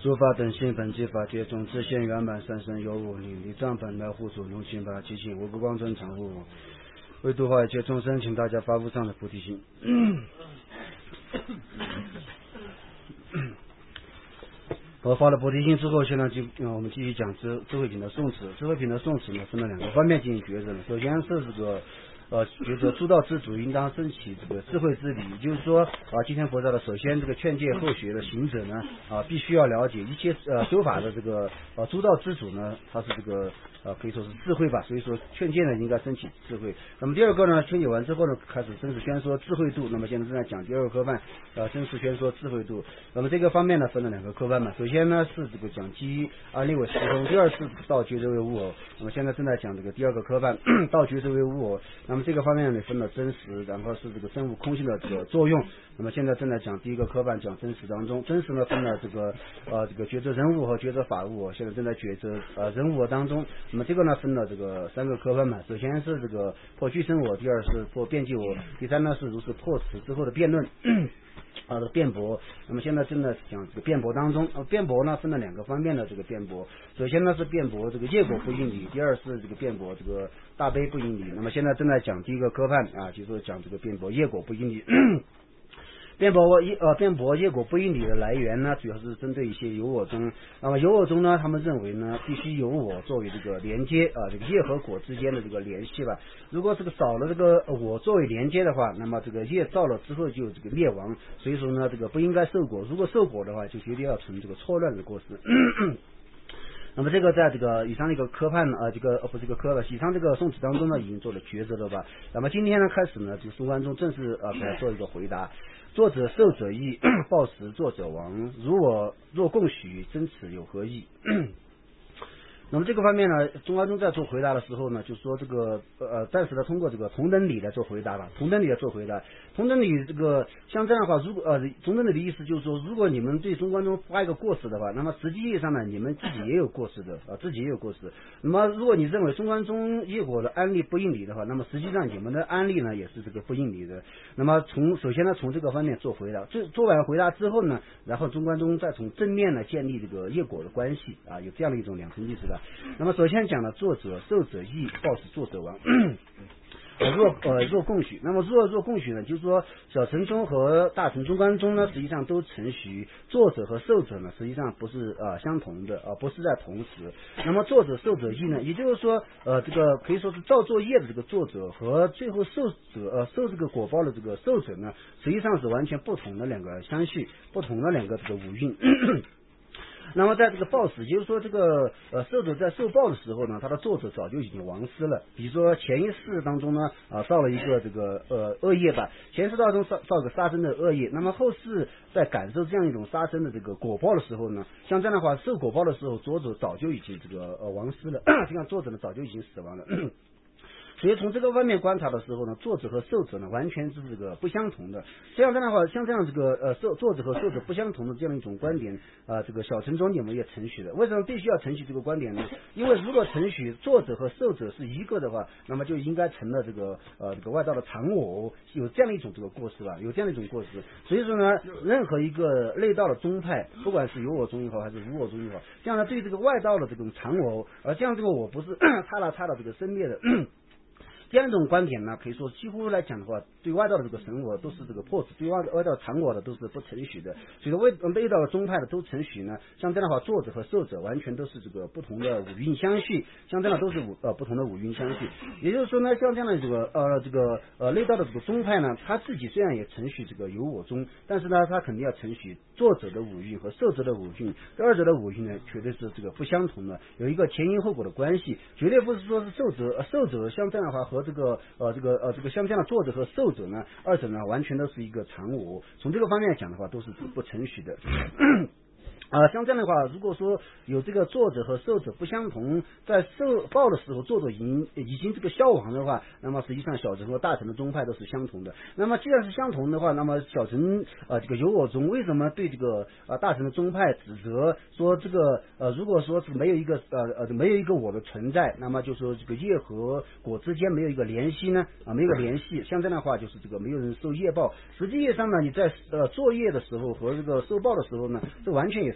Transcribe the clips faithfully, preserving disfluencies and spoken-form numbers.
诸法等性本具法界中自现圆满三身有无灵力藏本来护主龙心法七情无不光真常护我，为度化一切众生，请大家发无上的菩提心。我发了菩提心之后，现在就、呃、我们继续讲智智慧品的宋词。智慧品的宋词呢，分了两个方面进行抉择。首先是这个呃，觉得诸道之主应当升起这个智慧之理，也就是说啊，今天佛教的首先这个劝诫后学的行者呢啊，必须要了解一切呃修法的这个呃诸道之主呢，他是这个呃可以说是智慧吧，所以说劝诫呢应该升起智慧。那么第二个呢，劝诫完之后呢，开始正式宣说智慧度。那么现在正在讲第二个科班，呃，正式宣说智慧度。那么这个方面呢，分了两个科班嘛，首先呢是这个讲基啊六为时空，第二是道觉者为无我。那么现在正在讲这个第二个科班，道觉者为无我。那么这个方面呢分了真实，然后是这个真无空性的这个作用。那么现在正在讲第一个科班，讲真实当中，真实呢分了这个呃这个觉者人物和觉者法物，现在正在觉者呃人物当中。那么这个呢分了这个三个科班嘛，首先是这个破具身我，第二是破辩记我，第三呢是如是破此之后的辩论。啊，这个辩驳，那么现在正在讲这个辩驳当中，呃，辩驳呢分了两个方面的这个辩驳，首先呢是辩驳这个业果不应理，第二是这个辩驳这个大悲不应理。那么现在正在讲第一个科判啊，就是讲这个辩驳业果不应理。辩驳业呃辩驳业果不应理的来源呢，主要是针对一些有我中。那么有我中呢，他们认为呢，必须有我作为这个连接啊，这个业和果之间的这个联系吧。如果这个少了这个我作为连接的话，那么这个业造了之后就这个灭亡。所以说呢，这个不应该受果。如果受果的话，就绝对要成这个错乱的过失。那么这个在这个以上这个科判啊，这个呃不是这个科了，以上这个宋词当中呢，已经做了抉择了吧？那么今天呢开始呢，这个宋观众正式啊给他做一个回答。作者受者义，报时作者亡。如我若共许，真此有何意？那么这个方面呢，中观中在做回答的时候呢，就说这个呃暂时的通过这个同等理来做回答吧，同等理来做回答。同等理这个像这样的话，如果呃同等理的意思就是说，如果你们对中观中发一个过失的话，那么实际意义上呢，你们自己也有过失的啊，自己也有过失。那么如果你认为中观中业果的案例不应理的话，那么实际上你们的案例呢也是这个不应理的。那么从首先呢从这个方面做回答，做做完回答之后呢，然后中观中再从正面呢建立这个业果的关系啊，有这样的一种两层意思的。那么首先讲了作者受者义，报时作者亡。若呃若共许，那么若若共许呢，就是说小乘中和大乘中观中呢，实际上都承许作者和受者呢，实际上不是呃相同的啊、呃，不是在同时。那么作者受者义呢，也就是说呃这个可以说是造作业的这个作者和最后受者呃受这个果报的这个受者呢，实际上是完全不同的两个相续，不同的两个这个五蕴。那么在这个报时，也就是说这个呃受者在受报的时候呢，他的作者早就已经亡失了。比如说前一世当中呢啊造了一个这个呃恶业吧，前世当中造造个杀生的恶业，那么后世在感受这样一种杀生的这个果报的时候呢，像这样的话受果报的时候，作者早就已经这个呃亡失了，这样作者呢早就已经死亡了。所以从这个方面观察的时候呢，作者和受者呢完全是这个不相同的。这样这样的话，像这样这个呃受作者和受者不相同的这样一种观点啊、呃，这个小乘中我们也承许的。为什么必须要承许这个观点呢？因为如果承许作者和受者是一个的话，那么就应该成了这个呃这个外道的常我，有这样的一种这个过失吧，有这样的一种过失。所以说呢，任何一个内道的宗派，不管是有我宗也好，还是无我宗也好，这样呢对这个外道的这种常我，而这样这个我不是差了差了这个生灭的。这样一种观点呢，可以说几乎来讲的话，对外道的这个神我都是这个破执，对外外道常我的都是不承许的。所以说外内道的宗派的都承许呢，像这样的话，作者和受者完全都是这个不同的五蕴相续，像这样的都是五呃不同的五蕴相续。也就是说呢，像这样的这个呃这个呃内道的这个宗派呢，他自己虽然也承许这个有我宗，但是呢，他肯定要承许作者的五蕴和受者的五蕴，这二者的五蕴呢，绝对是这个不相同的，有一个前因后果的关系，绝对不是说是受者呃受者像这样的话和这个呃这个呃这个像这样的作者和受者呢，二者呢完全都是一个常我，从这个方面讲的话，都是不承许的。啊、呃，像这样的话，如果说有这个作者和受者不相同，在受报的时候，作者已经已经这个消亡的话，那么实际上小乘和大乘的宗派都是相同的。那么既然是相同的话，那么小乘呃这个有我宗为什么对这个呃大乘的宗派指责说这个呃如果说是没有一个呃呃没有一个我的存在，那么就说这个业和果之间没有一个联系呢？啊、呃，没有联系，像这样的话就是这个没有人受业报。实际上呢，你在呃作业的时候和这个受报的时候呢，这完全也是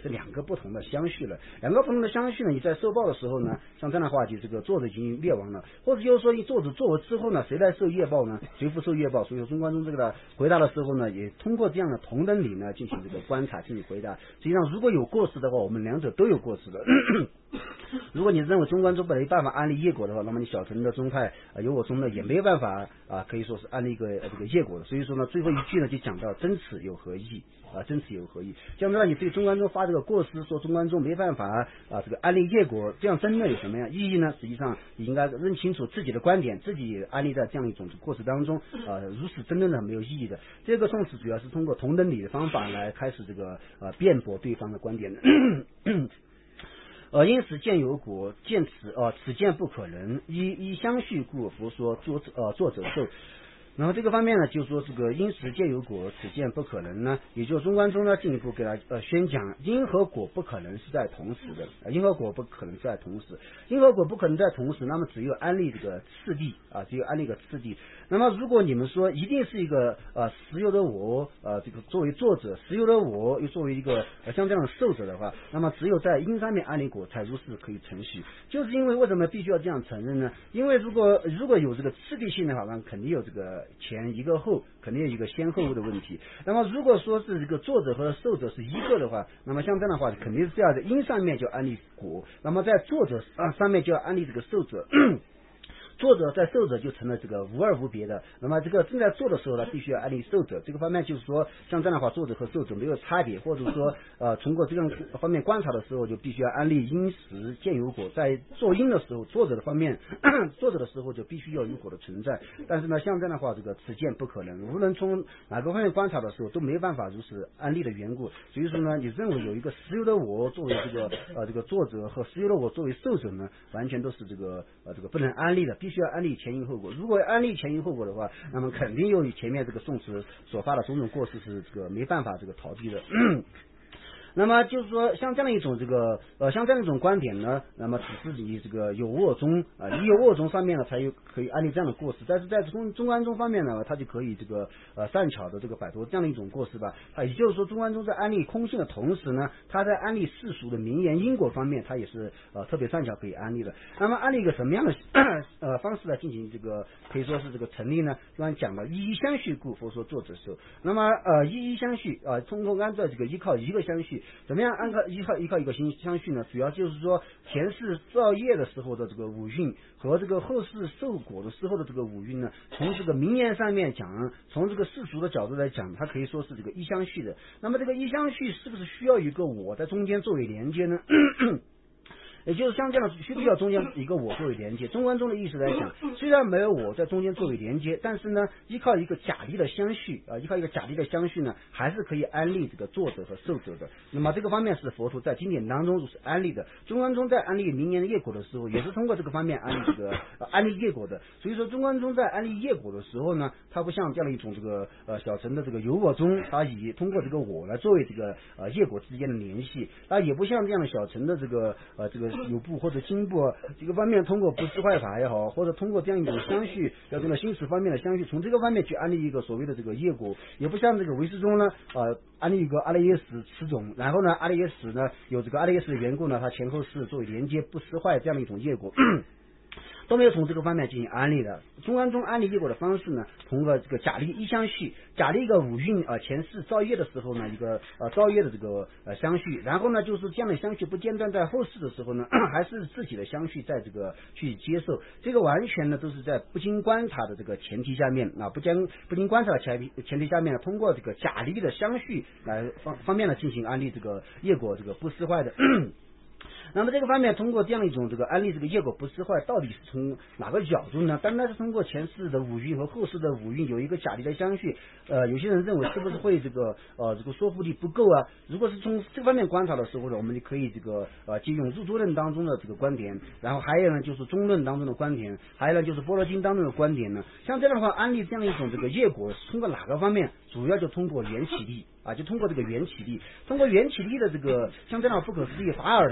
是两个不同的相续了。两个不同的相续呢，你在受报的时候呢，像这样的话就这个作者已经灭亡了，或者就是说你作者作为之后呢，谁来受业报呢？谁不受业报？所以说中观中这个回答的时候呢，也通过这样的同等理呢进行这个观察进行回答。实际上如果有过失的话，我们两者都有过失的。如果你认为中观中没办法安立业果的话，那么你小乘的宗派呃有我宗呢也没办法啊，可以说是安立一个、呃、这个业果的。所以说呢，最后一句呢就讲到真此有何意啊？真此有何意？这样子呢，你对中观中发这个过失，说中观中没办法啊这个安立业果，这样真的有什么样意义呢？实际上你应该认清楚自己的观点，自己安立在这样一种过失当中啊，如此真正的没有意义的。这个宋词主要是通过同等理的方法来开始这个呃辩驳对方的观点的。呃，因此见有果，见此呃此见不可能，依依相续故，佛说作呃作者受。然后这个方面呢，就是说这个因实见有果，此见不可能呢，也就是中观中呢进一步给他呃宣讲，因和果不可能是在同时的，呃、因和果不可能是在同时，因和果不可能在同时，那么只有安立这个次第啊，只有安立一个次第。那么如果你们说一定是一个呃实有的我呃这个作为作者，实有的我又作为一个呃像这样的受者的话，那么只有在因上面安立果才如是可以承许。就是因为为什么必须要这样承认呢？因为如果如果有这个次第性的话，那肯定有这个前一个后，肯定有一个先后的问题。那么如果说是这个作者和受者是一个的话，那么像这样的话肯定是这样的，因上面就安立果，那么在作者啊上面就要安立这个受者。作者在受者就成了这个无二无别的，那么这个正在做的时候呢，必须要安立受者。这个方面就是说，像这样的话，作者和受者没有差别，或者说呃，通过这样方面观察的时候，就必须要安立因实见有果。在做因的时候，作者的方面，作者的时候就必须要有果的存在。但是呢，像这样的话，这个此见不可能，无论从哪个方面观察的时候，都没办法如此安立的缘故。所以说呢，你认为有一个实有的我作为这个呃这个作者和实有的我作为受者呢，完全都是这个呃这个不能安立的。必须要安立前因后果，如果安立前因后果的话，那么肯定由于前面这个宋词所发的种种过失是这个没办法这个逃避的。那么就是说，像这样一种这个呃，像这样一种观点呢，那么只是以这个有卧中啊，以有卧中上面呢，才有可以安立这样的过失。但是在中中观中方面呢，它就可以这个呃善巧的这个摆脱这样的一种过失吧。啊，也就是说，中观中在安立空性的同时呢，它在安立世俗的名言因果方面，它也是呃特别善巧可以安立的。那么安立一个什么样的呃方式来进行这个可以说是这个成立呢？刚才讲了一一相续故，佛说作者受。那么呃一一相续啊，通过按照这个依靠一个相续。怎么样按靠依靠依靠一个相相续呢？主要就是说前世造业的时候的这个五蕴和这个后世受果的时候的这个五蕴呢，从这个名言上面讲，从这个世俗的角度来讲，它可以说是这个一相续的。那么这个一相续是不是需要一个我在中间作为连接呢？也就是像这样需不需要中间一个我作为连接？中观中的意思来讲，虽然没有我在中间作为连接，但是呢，依靠一个假立的相续啊，依靠一个假立的相续呢，还是可以安立这个作者和受者的。那么这个方面是佛陀在经典当中是安立的。中观中在安立名言的业果的时候，也是通过这个方面安立这个、呃、安立业果的。所以说，中观中在安立业果的时候呢，它不像这样的一种这个呃小乘的这个有我中，它以通过这个我来作为这个呃业果之间的联系，它也不像这样的小乘的这个呃这个。有部或者经部这个方面，通过不思坏法也好，或者通过这样一种相续，要这个心识方面的相续，从这个方面去安立一个所谓的这个业果，也不像这个唯识中呢，呃，安立一个阿赖耶识此种，然后呢，阿赖耶识呢有这个阿赖耶识的缘故呢，它前后是作为连接不思坏这样的一种业果。都没有从这个方面进行安立的。中观中安立业果的方式呢，通过这个假立一相续，假立一个五蕴呃前世造业的时候呢，一个呃造业的这个呃相续，然后呢就是这样的相续不间断在后世的时候呢，还是自己的相续在这个去接受，这个完全呢都是在不经观察的这个前提下面啊，不经不经观察的前提前提下面呢，通过这个假立的相续来方方面呢进行安立这个业果这个不失坏的。那么这个方面，通过这样一种这个安立这个业果不失坏，到底是从哪个角度呢？当然是通过前世的五蕴和后世的五蕴有一个假立的相续。呃，有些人认为是不是会这个呃这个说服力不够啊？如果是从这方面观察的时候呢，我们就可以这个呃借用入诸论当中的这个观点，然后还有呢就是中论当中的观点，还有呢就是般若经当中的观点呢。像这样的话，安立这样一种这个业果，通过哪个方面？主要就通过缘起力啊，就通过这个缘起力，通过缘起力的这个像这样不可思议法尔的这种缘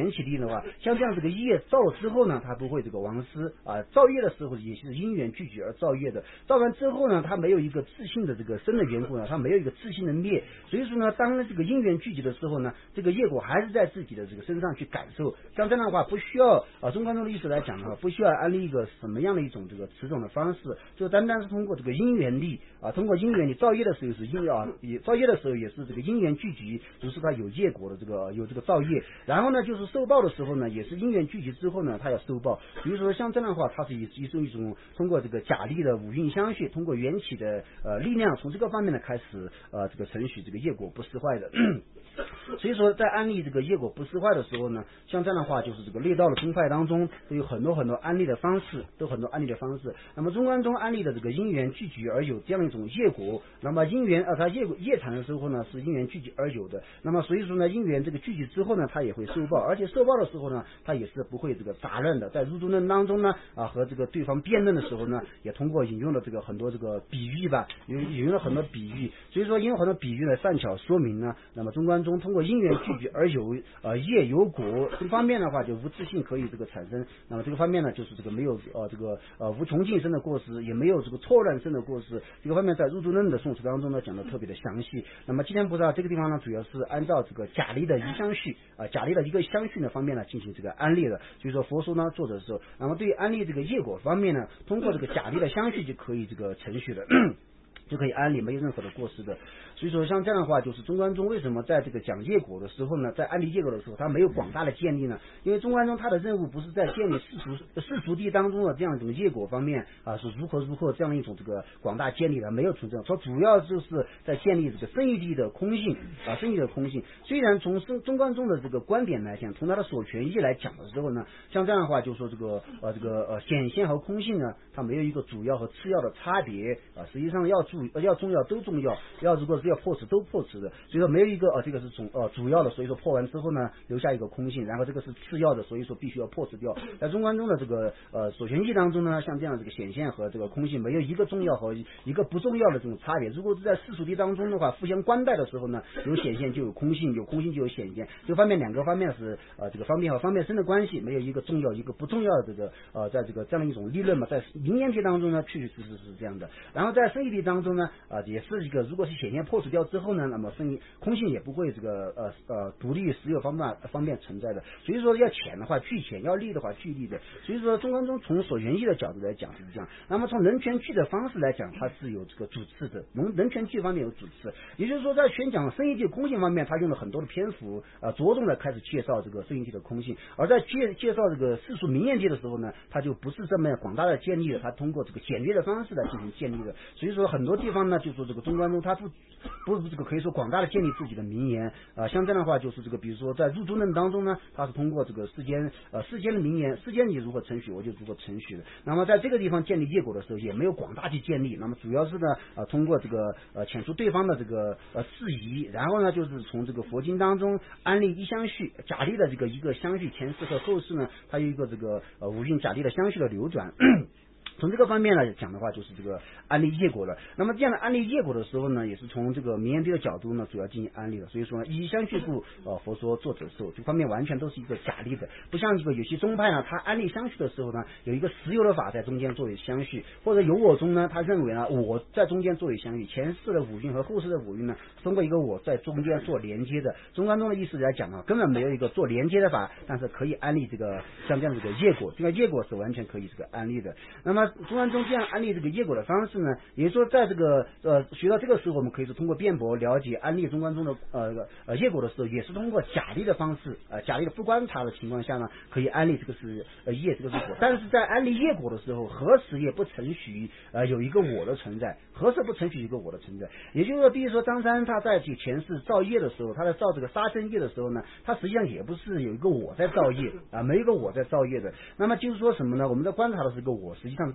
缘起力的话，像这样这个业造了之后呢，它不会这个亡失啊。造业的时候也是因缘聚集而造业的，造完之后呢，它没有一个自性的这个生的缘故呢，它没有一个自性的灭。所以说呢，当这个因缘聚集的时候呢，这个业果还是在自己的这个身上去感受。像这样的话，不需要啊，中观中的意思来讲的话，不需要安利一个什么样的一种这个持种的方式，就单单是通过这个因缘力啊，通过因缘力造业的时候是因啊，也造业的时候也是这个因缘聚集，就是它有业果的这个有这个造业。然后呢，就是受报的时候呢，也是因缘聚集之后呢，它要受报。比如说像这样的话，它是一一种一种通过这个假力的五蕴相续，通过缘起的呃力量，从这个方面呢开始呃这个承许这个业果不失坏的。所以说在安利这个业果不失坏的时候呢，像这样的话就是这个内道的宗派当中都有很多很多安利的方式，都很多安利的方式。那么中观中安利的这个因缘聚集而有这样一种业果，那么因缘啊它业业产的时候呢是因缘聚集而有的，那么所以说呢因缘这个聚集之后呢，它也会受报，而且受报的时候呢，它也是不会这个杂乱的。在入中论当中呢啊和这个对方辩论的时候呢，也通过引用了这个很多这个比喻吧，引引用了很多比喻，所以说引用很多比喻呢善巧说明呢，那么中观中通过因缘聚集而有呃业有果这个方面的话，就无自性可以这个产生。那么这个方面呢，就是这个没有呃这个呃无穷尽生的过失，也没有这个错乱生的过失。这个方面在入中论的宋词当中呢讲的特别的详细。那么今天菩萨这个地方呢，主要是按照这个假力的一相续啊、呃，假力的一个相续的方面呢进行这个安利的。所以说佛说呢做的时候，那么对于安利这个业果方面呢，通过这个假力的相续就可以这个程序的。就可以安利，没有任何的过失的。所以说像这样的话，就是中观中为什么在这个讲业果的时候呢，在安利业果的时候，它没有广大的建立呢？因为中观中它的任务不是在建立世俗世俗地当中的这样一种业果方面啊，是如何如何这样一种这个广大建立的，没有存在。它主要就是在建立这个生义地的空性啊，生义的空性。虽然从中观中的这个观点来讲，从它的所权义来讲的时候呢，像这样的话，就说这个呃这个呃显现和空性呢，它没有一个主要和次要的差别啊，实际上要注要重要都重要，要如果是要破除都破除的，所以说没有一个呃这个是主呃主要的，所以说破完之后呢，留下一个空性，然后这个是次要的，所以说必须要破除掉。在中观中的这个呃所权义当中呢，像这样这个显现和这个空性没有一个重要和一个不重要的这种差别。如果是在世俗地当中的话，互相关待的时候呢，有显现就有空性，有空性就有显现，这方面两个方面是呃这个方便和方便生的关系，没有一个重要一个不重要的这个呃在这个这样一种理论嘛，在名言地当中呢，确确实实是这样的。然后在生义地当中呢。啊、呃，也是一个，如果是显现破除掉之后呢，那么生空性也不会这个呃呃独立实有方面方面存在的。所以说要浅的话具浅，要利的话具利的。所以说中观中从所缘义的角度来讲是这样，那么从人权具的方式来讲，它是有这个主次的，人人权具方面有主次，也就是说在宣讲生义地空性方面，他用了很多的篇幅啊、呃，着重的开始介绍这个生义地的空性，而在介介绍这个世俗名言地的时候呢，他就不是这么广大的建立的，他通过这个简略的方式来进行建立的。所以说很多地方呢。就说这个中观中，他不不是这个可以说广大的建立自己的名言啊、呃，像这样的话，就是这个比如说在入中论当中呢，他是通过这个世间呃世间的名言，世间你如何承许，我就如何承许的。那么在这个地方建立业果的时候，也没有广大去建立，那么主要是呢呃通过这个呃遣除对方的这个呃质疑，然后呢就是从这个佛经当中安立一相续假立的这个一个相续，前世和后世呢，它有一个这个呃五蕴假立的相续的流转。从这个方面来讲的话，就是这个安利业果的。那么这样的安利业果的时候呢，也是从这个名言地的角度呢，主要进行安利的。所以说呢，以相续故，呃，佛说作者受，这方面完全都是一个假立的，不像这个有些宗派呢，他安利相续的时候呢，有一个实有的法在中间作为相续，或者有我中呢，他认为呢，我在中间作为相续，前世的五蕴和后世的五蕴呢，通过一个我在中间做连接的。中观中的意思来讲呢，根本没有一个做连接的法，但是可以安利这个像这样这个业果，这个业果是完全可以这个安利的。那么中观中这样安利这个业果的方式呢，也就是说在这个呃学到这个时候，我们可以说通过辩驳了解安利中观中的呃呃业果的时候，也是通过假立的方式，呃假立的不观察的情况下呢，可以安利这个是呃业，这个是果。但是在安利业果的时候，何时也不承许呃有一个我的存在，何时不承许一个我的存在？也就是说，比如说张三他在去前世造业的时候，他在造这个杀生业的时候呢，他实际上也不是有一个我在造业啊，没有一个我在造业的。那么就是说什么呢？我们在观察的是一个我，实际上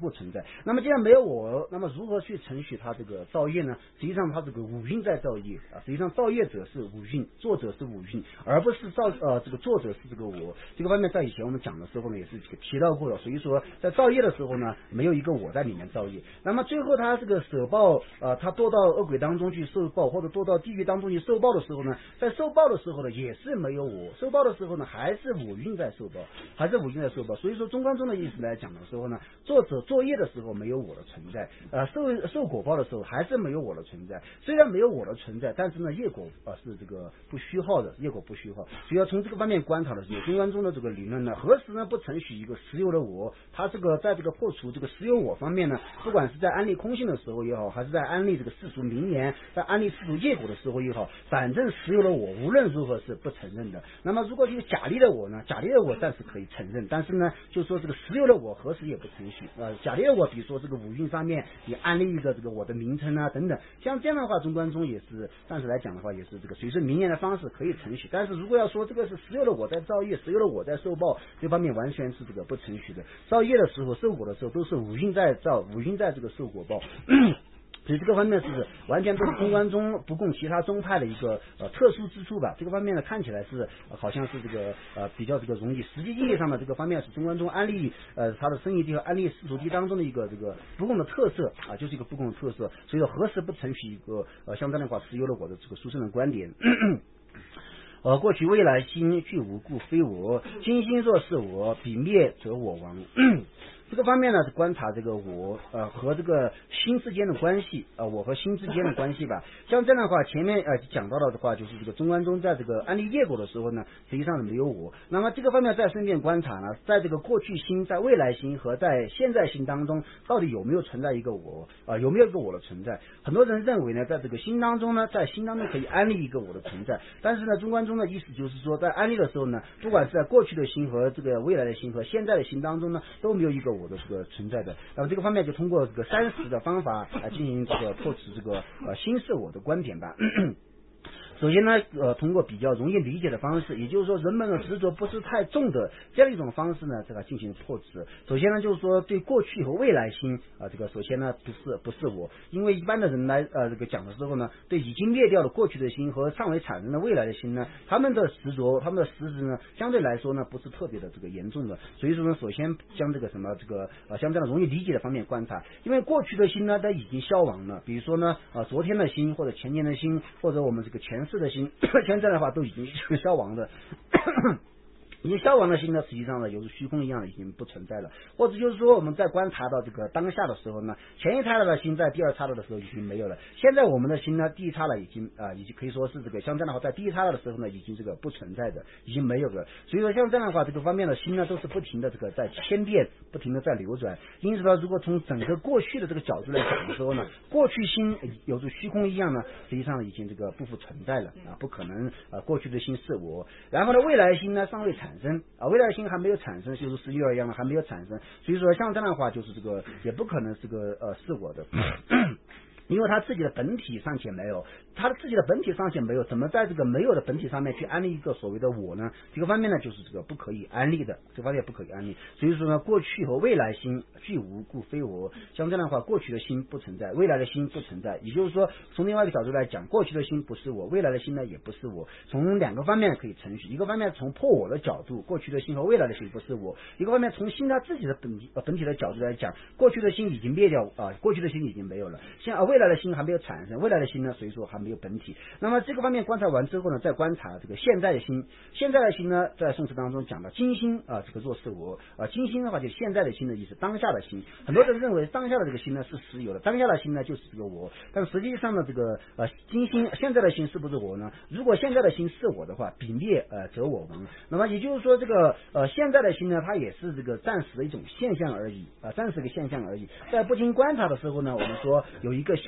不存在。那么既然没有我，那么如何去程序它这个造业呢？实际上它这个五蕴在造业啊，实际上造业者是五蕴，作者是五蕴，而不是造呃这个作者是这个我。这个方面在以前我们讲的时候呢也是提到过的。所以说在造业的时候呢，没有一个我在里面造业。那么最后他这个舍报呃他堕到恶鬼当中去受报，或者堕到地狱当中去受报的时候呢，在受报的时候呢也是没有我，受报的时候呢还是五蕴在受报，还是五蕴在受报。所以说中观中的意思来讲的时候呢，作者作业的时候没有我的存在，呃受受果报的时候还是没有我的存在。虽然没有我的存在，但是呢业果啊、呃、是这个不虚耗的，业果不虚耗。所以要从这个方面观察的时候，中观中的这个理论呢，何时呢不承许一个实有的我？它这个在这个破除这个实有我方面呢，不管是在安利空性的时候也好，还是在安利这个世俗名言，在安利世俗业果的时候也好，反正实有的我无论如何是不承认的。那么如果就是假立的我呢，假立的我暂时可以承认，但是呢就说这个实有的我何时也不承许。呃，假立的我比如说这个五蕴上面你安利一个这个我的名称啊等等，像这样的话中观中也是暂时来讲的话也是这个随顺名言的方式可以承许。但是如果要说这个是实有的我在造业，实有的我在受报，这方面完全是这个不承许的。造业的时候受果的时候都是五蕴在造，五蕴在这个受果报。所以这个方面是完全都是中观中不共其他宗派的一个呃特殊之处吧。这个方面呢看起来是、呃、好像是这个呃比较这个容易，实际意义上的这个方面是中观中安利呃它的生意地和安利世俗地当中的一个这个不共的特色啊，就是一个不共的特色。所以说何时不承许一个呃相当的话持有了我的这个殊胜的观点。呃，过去未来心俱无故非我，今心若是我，彼灭则我亡。这个方面呢是观察这个我呃和这个心之间的关系啊、呃，我和心之间的关系吧。像这样的话，前面呃讲到了的话，就是这个中观中在这个安利业果的时候呢，实际上是没有我。那么这个方面再顺便观察呢，在这个过去心、在未来心和在现在心当中，到底有没有存在一个我啊、呃？有没有一个我的存在？很多人认为呢，在这个心当中呢，在心当中可以安利一个我的存在，但是呢，中观中的意思就是说，在安利的时候呢，不管是在过去的心和这个未来的心和现在的心当中呢，都没有一个我的这个存在的。那么这个方面就通过这个三十的方法来进行这个破除这个呃心是我的观点吧。首先呢，呃，通过比较容易理解的方式，也就是说人们的执着不是太重的这样一种方式呢，这个进行破除。首先呢，就是说对过去和未来心啊、呃，这个首先呢不是不是我，因为一般的人来呃这个讲的时候呢，对已经灭掉的过去的心和尚未产生的未来的心呢，他们的执着，他们的实质呢，相对来说呢不是特别的这个严重的。所以说呢，首先将这个什么这个呃像这样容易理解的方面观察，因为过去的心呢，它已经消亡了，比如说呢啊、呃、昨天的心或者前年的心或者我们这个前世的心，现在的话都已经消亡的。已经消亡的心呢，实际上呢，犹如虚空一样的已经不存在了。或者就是说，我们在观察到这个当下的时候呢，前一刹那的心在第二刹那的时候已经没有了。现在我们的心呢，第一刹那已经啊、呃，已经可以说是这个像这样的话，在第一刹那的时候呢，已经这个不存在的，已经没有了。所以说，像这样的话，这个方面的心呢，都是不停的这个在千变，不停的在流转。因此呢，如果从整个过去的这个角度来讲的时候呢，过去心犹如虚空一样呢，实际上已经这个不复存在了啊，不可能啊，过去的心是我。然后呢，未来心呢尚未产生啊，未来心还没有产生，就是十一二一样的还没有产生，所以说像这样的话，就是这个也不可能是个呃是我的。因为他自己的本体尚且没有，他的自己的本体尚且没有，怎么在这个没有的本体上面去安利一个所谓的我呢？这个方面呢，就是这个不可以安利的，这个方面不可以安利。所以说呢，过去和未来心俱无故非我。像这样的话，过去的心不存在，未来的心不存在。也就是说，从另外一个角度来讲，过去的心不是我，未来的心呢也不是我。从两个方面可以程序，一个方面从破我的角度，过去的心和未来的心不是我；一个方面从心他自己的本体呃本体的角度来讲，过去的心已经灭掉啊、呃，过去的心已经没有了。像啊未来的心还没有产生，未来的心呢，所以说还没有本体。那么这个方面观察完之后呢，再观察这个现在的心。现在的心呢，在宋词当中讲到今心啊，这个若是我啊，今心的话就是现在的心的意思，当下的心。很多人认为当下的这个心呢是实有的，当下的心呢就是这个我。但实际上呢，这个呃今心现在的心是不是我呢？如果现在的心是我的话，彼灭呃则我亡。那么也就是说，这个呃现在的心呢，它也是这个暂时的一种现象而已啊，暂时的现象而已。在不经观察的时候呢，我们说有一个现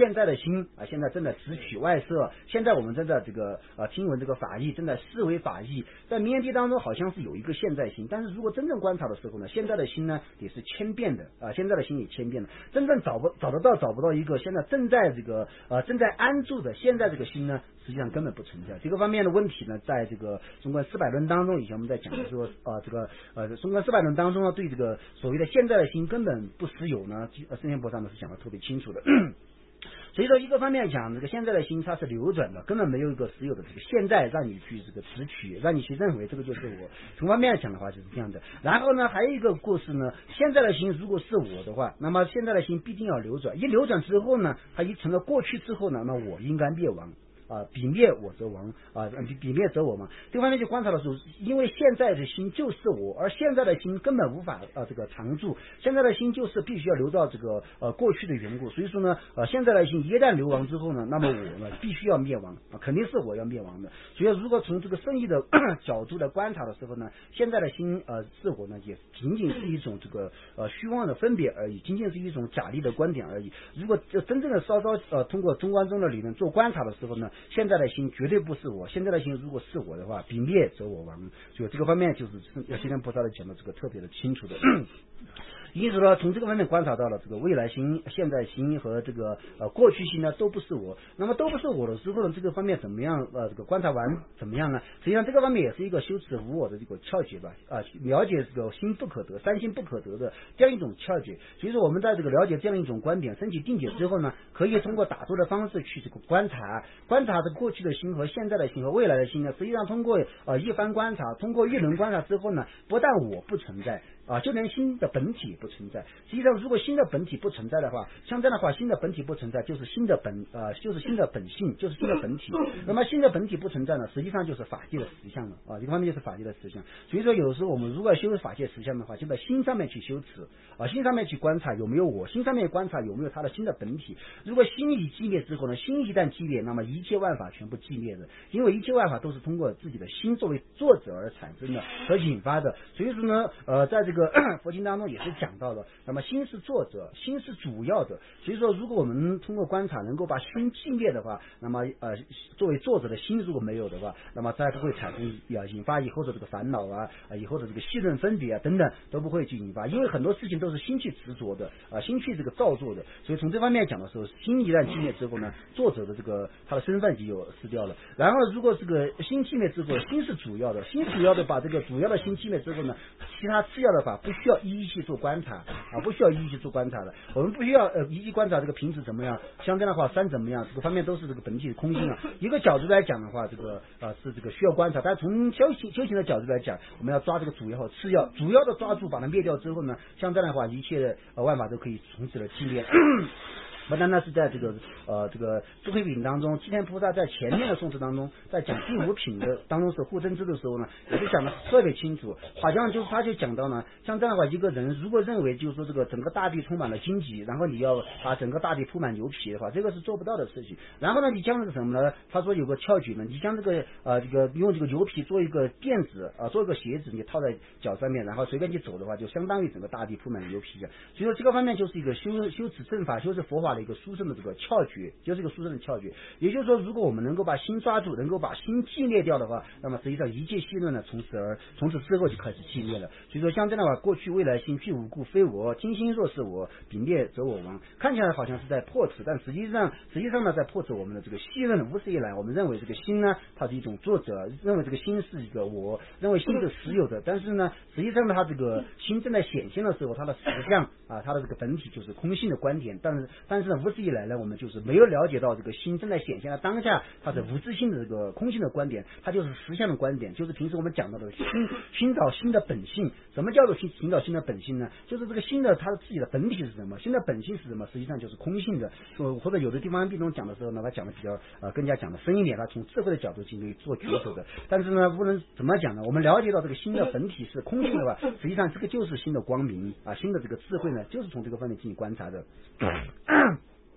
现在的心啊，现在正在直取外色，现在我们正在这个呃听闻这个法义，正在思维法义，在明眼地当中好像是有一个现在心，但是如果真正观察的时候呢，现在的心呢也是千变的啊，现在的心也千变的，真正找不找得到找不到一个现在正在这个呃正在安住的现在这个心呢，实际上根本不存在。这个方面的问题呢，在这个中观四百论当中，以前我们在讲的说啊、呃、这个呃中观四百论当中呢，对这个所谓的现在的心根本不实有呢，呃圣贤菩萨呢是讲的特别清楚的。所以说，一个方面讲，这个现在的心它是流转的，根本没有一个实有的这个现在让你去这个执取，让你去认为这个就是我。从方面讲的话就是这样的。然后呢，还有一个故事呢，现在的心如果是我的话，那么现在的心必定要流转，一流转之后呢，它一成了过去之后呢，那我应该灭亡。啊，彼灭我则亡啊，彼彼灭则我嘛。这方面去观察的时候，因为现在的心就是我，而现在的心根本无法啊这个常住，现在的心就是必须要流到这个呃过去的缘故。所以说呢，呃现在的心一旦流亡之后呢，那么我呢必须要灭亡啊，肯定是我要灭亡的。所以如果从这个圣义的角度来观察的时候呢，现在的心呃是我呢也仅仅是一种这个呃虚妄的分别而已，仅仅是一种假立的观点而已。如果真正的稍稍呃通过中观中的理论做观察的时候呢，现在的心绝对不是我，现在的心如果是我的话，彼灭则我亡。所以这个方面就是要西天菩萨的讲的这个特别的清楚的。因此呢，从这个方面观察到了这个未来心、现在心和这个呃过去心呢都不是我。那么都不是我的时候呢，这个方面怎么样？呃，这个观察完怎么样呢？实际上这个方面也是一个修持无我的这个窍诀吧。啊、呃，了解这个心不可得、三心不可得的这样一种窍诀。所以说我们在这个了解这样一种观点、升起定解之后呢，可以通过打坐的方式去这个观察，观察这过去的心和现在的心和未来的心呢，实际上通过呃一番观察，通过一轮观察之后呢，不但我不存在。啊，就连心的本体也不存在。实际上，如果心的本体不存在的话，像这样的话，心的本体不存在，就是心的本呃，就是心的本性，就是心的本体。那么心的本体不存在呢，实际上就是法界的实相了啊，一个方面就是法界的实相。所以说，有时候我们如果要修法界实相的话，就在心上面去修持啊，心上面去观察有没有我，心上面观察有没有它的心的本体。如果心已寂灭之后呢，心一旦寂灭，那么一切万法全部寂灭的，因为一切万法都是通过自己的心作为作者而产生的和引发的。所以说呢，呃，在这个这个佛经当中也是讲到的，那么心是作者，心是主要的。所以说，如果我们通过观察能够把心寂灭的话，那么呃，作为作者的心如果没有的话，那么再不会产生啊引发以后的这个烦恼啊，啊以后的这个细论分别啊等等都不会去引发，因为很多事情都是心去执着的啊，心去这个造作的。所以从这方面讲的时候，心一旦寂灭之后呢，作者的这个他的身份就有失掉了。然后如果这个心寂灭之后，心是主要的，心主要的把这个主要的心寂灭之后呢，其他次要的法不需要一一去做观察啊，不需要一一去做观察的。我们不需要呃一一观察这个瓶子怎么样，像这样的话山怎么样，这个方面都是这个本体的空性啊。一个角度来讲的话，这个啊、呃、是这个需要观察，但从修行修行的角度来讲，我们要抓这个主要和次要，主要的抓住把它灭掉之后呢，像这样的话，一切呃万法都可以从此的寂灭。不单单是在这个呃这个智慧品当中，七天菩萨在前面的颂词当中，在讲第五品的当中是护真知的时候呢，也是讲的特别清楚。好像就是他就讲到呢，像这样的话，一个人如果认为就是说这个整个大地充满了荆棘，然后你要把整个大地铺满牛皮的话，这个是做不到的事情。然后呢，你将这个什么呢？他说有个窍诀呢，你将这个呃这个用这个牛皮做一个垫子啊、呃，做一个鞋子，你套在脚上面，然后随便你走的话，就相当于整个大地铺满牛皮的。所以说这个方面就是一个修修持正法、修持佛法的一个殊胜的这个窍诀，就是一个殊胜的窍诀。也就是说，如果我们能够把心抓住，能够把心寂灭掉的话，那么实际上一切细论呢，从此而从此之后就开始寂灭了。所以说，像这样的话，过去未来心具无故非我，今心若是我，彼灭则我亡。看起来好像是在破斥，但实际上实际上呢，在破斥我们的这个细论无始以来，我们认为这个心呢，它是一种作者，认为这个心是一个我，认为心是实有的。但是呢，实际上呢，它这个心正在显现的时候，它的实相啊，它的这个本体就是空性的观点。但是但是呢，无始以来呢，我们就是没有了解到这个心正在显现的当下，它的无自性的这个空性的观点，它就是实相的观点，就是平时我们讲到的心寻找心的本性。什么叫做寻寻找心的本性呢？就是这个心的它的自己的本体是什么？心的本性是什么？实际上就是空性的。或者有的地方毕中讲的时候呢，他讲的比较呃更加讲的深一点，他从智慧的角度进行做抉择的。但是呢，无论怎么讲呢，我们了解到这个心的本体是空性的话，实际上这个就是心的光明啊，心的这个智慧呢，就是从这个方面进行观察的。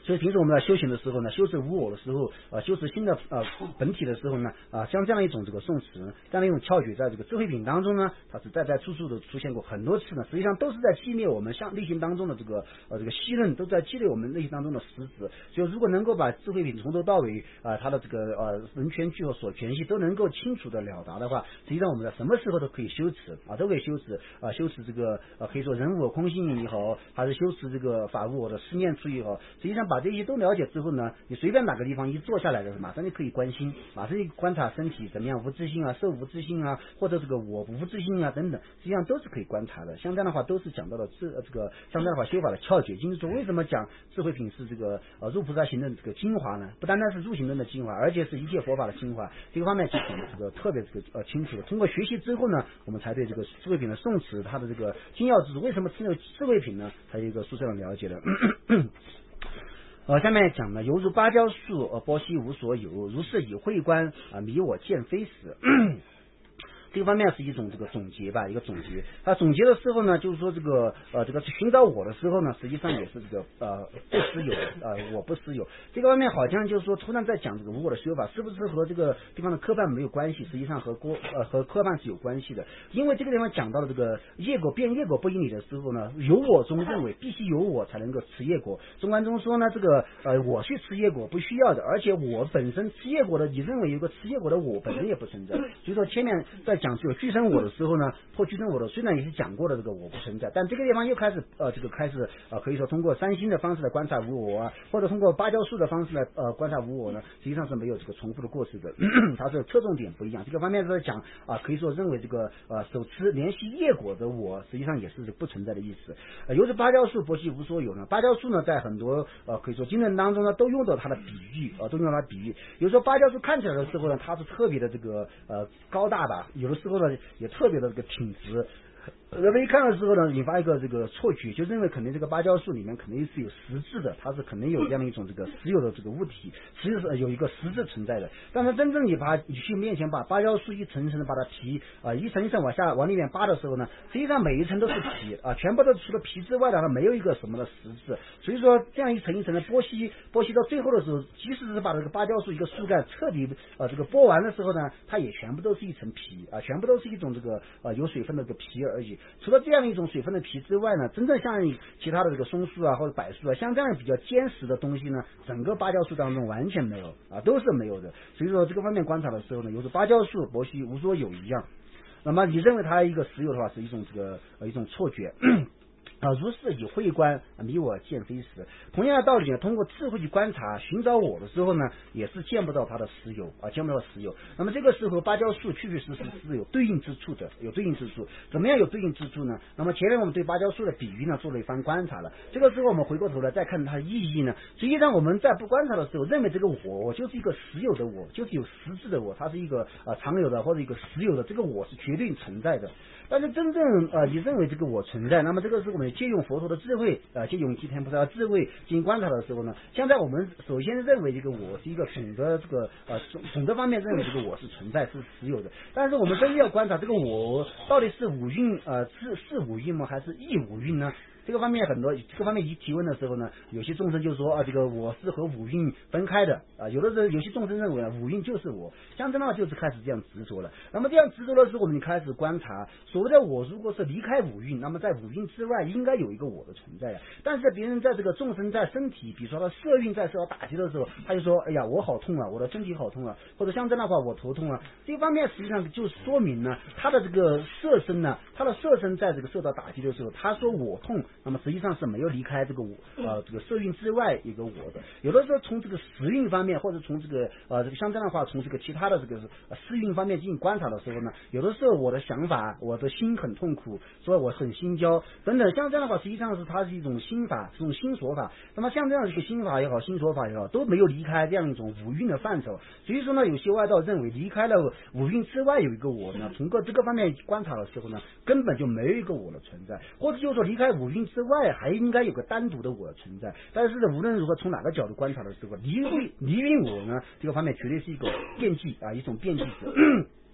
所以平时我们在修行的时候呢，修持无我的时候，呃，修持新的呃本体的时候呢，啊、呃，像这样一种这个宋词，这样的一种窍诀，在这个智慧品当中呢，它是在在处处的出现过很多次呢，实际上都是在熄灭我们像内心当中的这个呃这个息论，都在积累我们内心当中的实质。所以如果能够把智慧品从头到尾啊、呃，它的这个呃人权具和所权系都能够清楚的了达的话，实际上我们在什么时候都可以修持啊，都可以修持啊、呃，修持这个呃可以说人我空性也好，还是修持这个法无我的思念处也好，实际上把这些都了解之后呢，你随便哪个地方一坐下来的，马上就可以关心，马上就观察身体怎么样无自性啊，受无自性啊，或者这个我无自性啊等等，实际上都是可以观察的。像这样的话都是讲到了这这个像这样的话修法的窍诀。就是说为什么讲智慧品是这个呃入菩萨行论这个精华呢？不单单是入行论的精华，而且是一切佛法的精华。这个方面就讲的这个特别这个呃清楚的。通过学习之后呢，我们才对这个智慧品的宋词它的这个精要之处，为什么称为智慧品呢？才有一个殊胜的了解的。呃，下面讲呢，犹如芭蕉树，呃，波兮无所有，如是以慧观，啊、呃，迷我见非实。这个方面是一种这个总结吧，一个总结。他总结的时候呢，就是说这个呃这个去寻找我的时候呢，实际上也是这个呃不实有，呃我不实有。这个方面好像就是说，突然在讲这个无我的修法，是不是和这个地方的科判没有关系？实际上和郭呃和科判是有关系的，因为这个地方讲到了这个业果变业果不因理的时候呢，有我中认为必须有我才能够持业果。中观中说呢，这个呃我去持业果不需要的，而且我本身持业果的，你认为有个持业果的我本身也不存在。所以说前面在讲这个具身我的时候呢，破具身我的虽然也是讲过的这个我不存在，但这个地方又开始呃这个开始呃可以说通过三星的方式来观察无我啊，或者通过芭蕉树的方式来呃观察无我呢，实际上是没有这个重复的过程的，它是侧重点不一样。这个方面是在讲啊、呃，可以说认为这个呃手持联系业果的我，实际上也是不存在的意思。呃，由是芭蕉树博悉无所有呢，芭蕉树呢在很多呃可以说经论当中呢都用到它的比喻啊、呃，都用到它的比喻。有时候芭蕉树看起来的时候呢，它是特别的这个呃高大吧，有的时候呢也特别的这个挺直。人们一看的时候呢，引发一个这个错觉，就认为肯定这个芭蕉树里面肯定是有实质的，它是肯定有这样的一种这个实有的这个物体，实际是有一个实质存在的。但是真正你把你去面前把芭蕉树一层一层的把它皮啊、呃、一层一层往下往里面扒的时候呢，实际上每一层都是皮啊、呃，全部都除了皮之外的，它没有一个什么的实质。所以说这样一层一层的剥析剥析到最后的时候，即使是把这个芭蕉树一个树干彻底呃这个剥完的时候呢，它也全部都是一层皮啊、呃，全部都是一种这个呃有水分的这个皮而已。除了这样一种水分的皮之外呢，真正像其他的这个松树啊或者柏树啊，像这样比较坚实的东西呢，整个芭蕉树当中完全没有啊，都是没有的。所以说这个方面观察的时候呢，有着芭蕉树博悉无所有一样。那么你认为它一个实有的话，是一种这个呃一种错觉。啊，如是以慧观，迷我见非实。同样的道理呢，通过智慧去观察、寻找我的时候呢，也是见不到它的实有啊，见不到实有。那么这个时候，芭蕉树确确实实是有对应之处的，有对应之处。怎么样有对应之处呢？那么前面我们对芭蕉树的比喻呢，做了一番观察了。这个时候我们回过头来再看它的意义呢，实际上我们在不观察的时候，认为这个我就是一个实有的我，就是有实质的我，它是一个啊、呃、常有的或者一个实有的，这个我是绝对存在的。但是真正呃你认为这个我存在，那么这个是我们借用佛陀的智慧啊、呃，借用吉田菩萨的智慧进行观察的时候呢，现在我们首先认为这个我是一个总的这个呃总总的方面认为这个我是存在是实有的，但是我们真正要观察这个我到底是五蕴呃是是五蕴吗，还是异五蕴呢？这个方面很多，这个方面一提问的时候呢，有些众生就说啊，这个我是和五蕴分开的啊，有的时候有些众生认为啊，五蕴就是我，像这样就是开始这样执着了。那么这样执着的时候，我们就开始观察，所谓的我如果是离开五蕴，那么在五蕴之外应该有一个我的存在呀。但是别人在这个众生在身体，比如说他色蕴在受到打击的时候，他就说，哎呀，我好痛啊，我的身体好痛啊，或者像这样的话我头痛啊。这方面实际上就说明呢，他的这个色身呢，他的色身在这个受到打击的时候，他说我痛。那么实际上是没有离开这个我呃这个色蕴之外一个我的。有的时候从这个识蕴方面，或者从这个呃这个像这样的话，从这个其他的这个呃识蕴方面进行观察的时候呢，有的时候我的想法，我的心很痛苦，所以我很心焦等等，像这样的话，实际上是它是一种心法，是一种心所法。那么像这样的一个心法也好，心所法也好，都没有离开这样一种五蕴的范畴。所以说呢，有些外道认为离开了五蕴之外有一个我呢，通过这个方面观察的时候呢，根本就没有一个我的存在，或者就是说离开五蕴之外还应该有个单独的我的存在。但是无论如何从哪个角度观察的时候，离离离运我呢这个方面绝对是一个变计啊，一种变计者。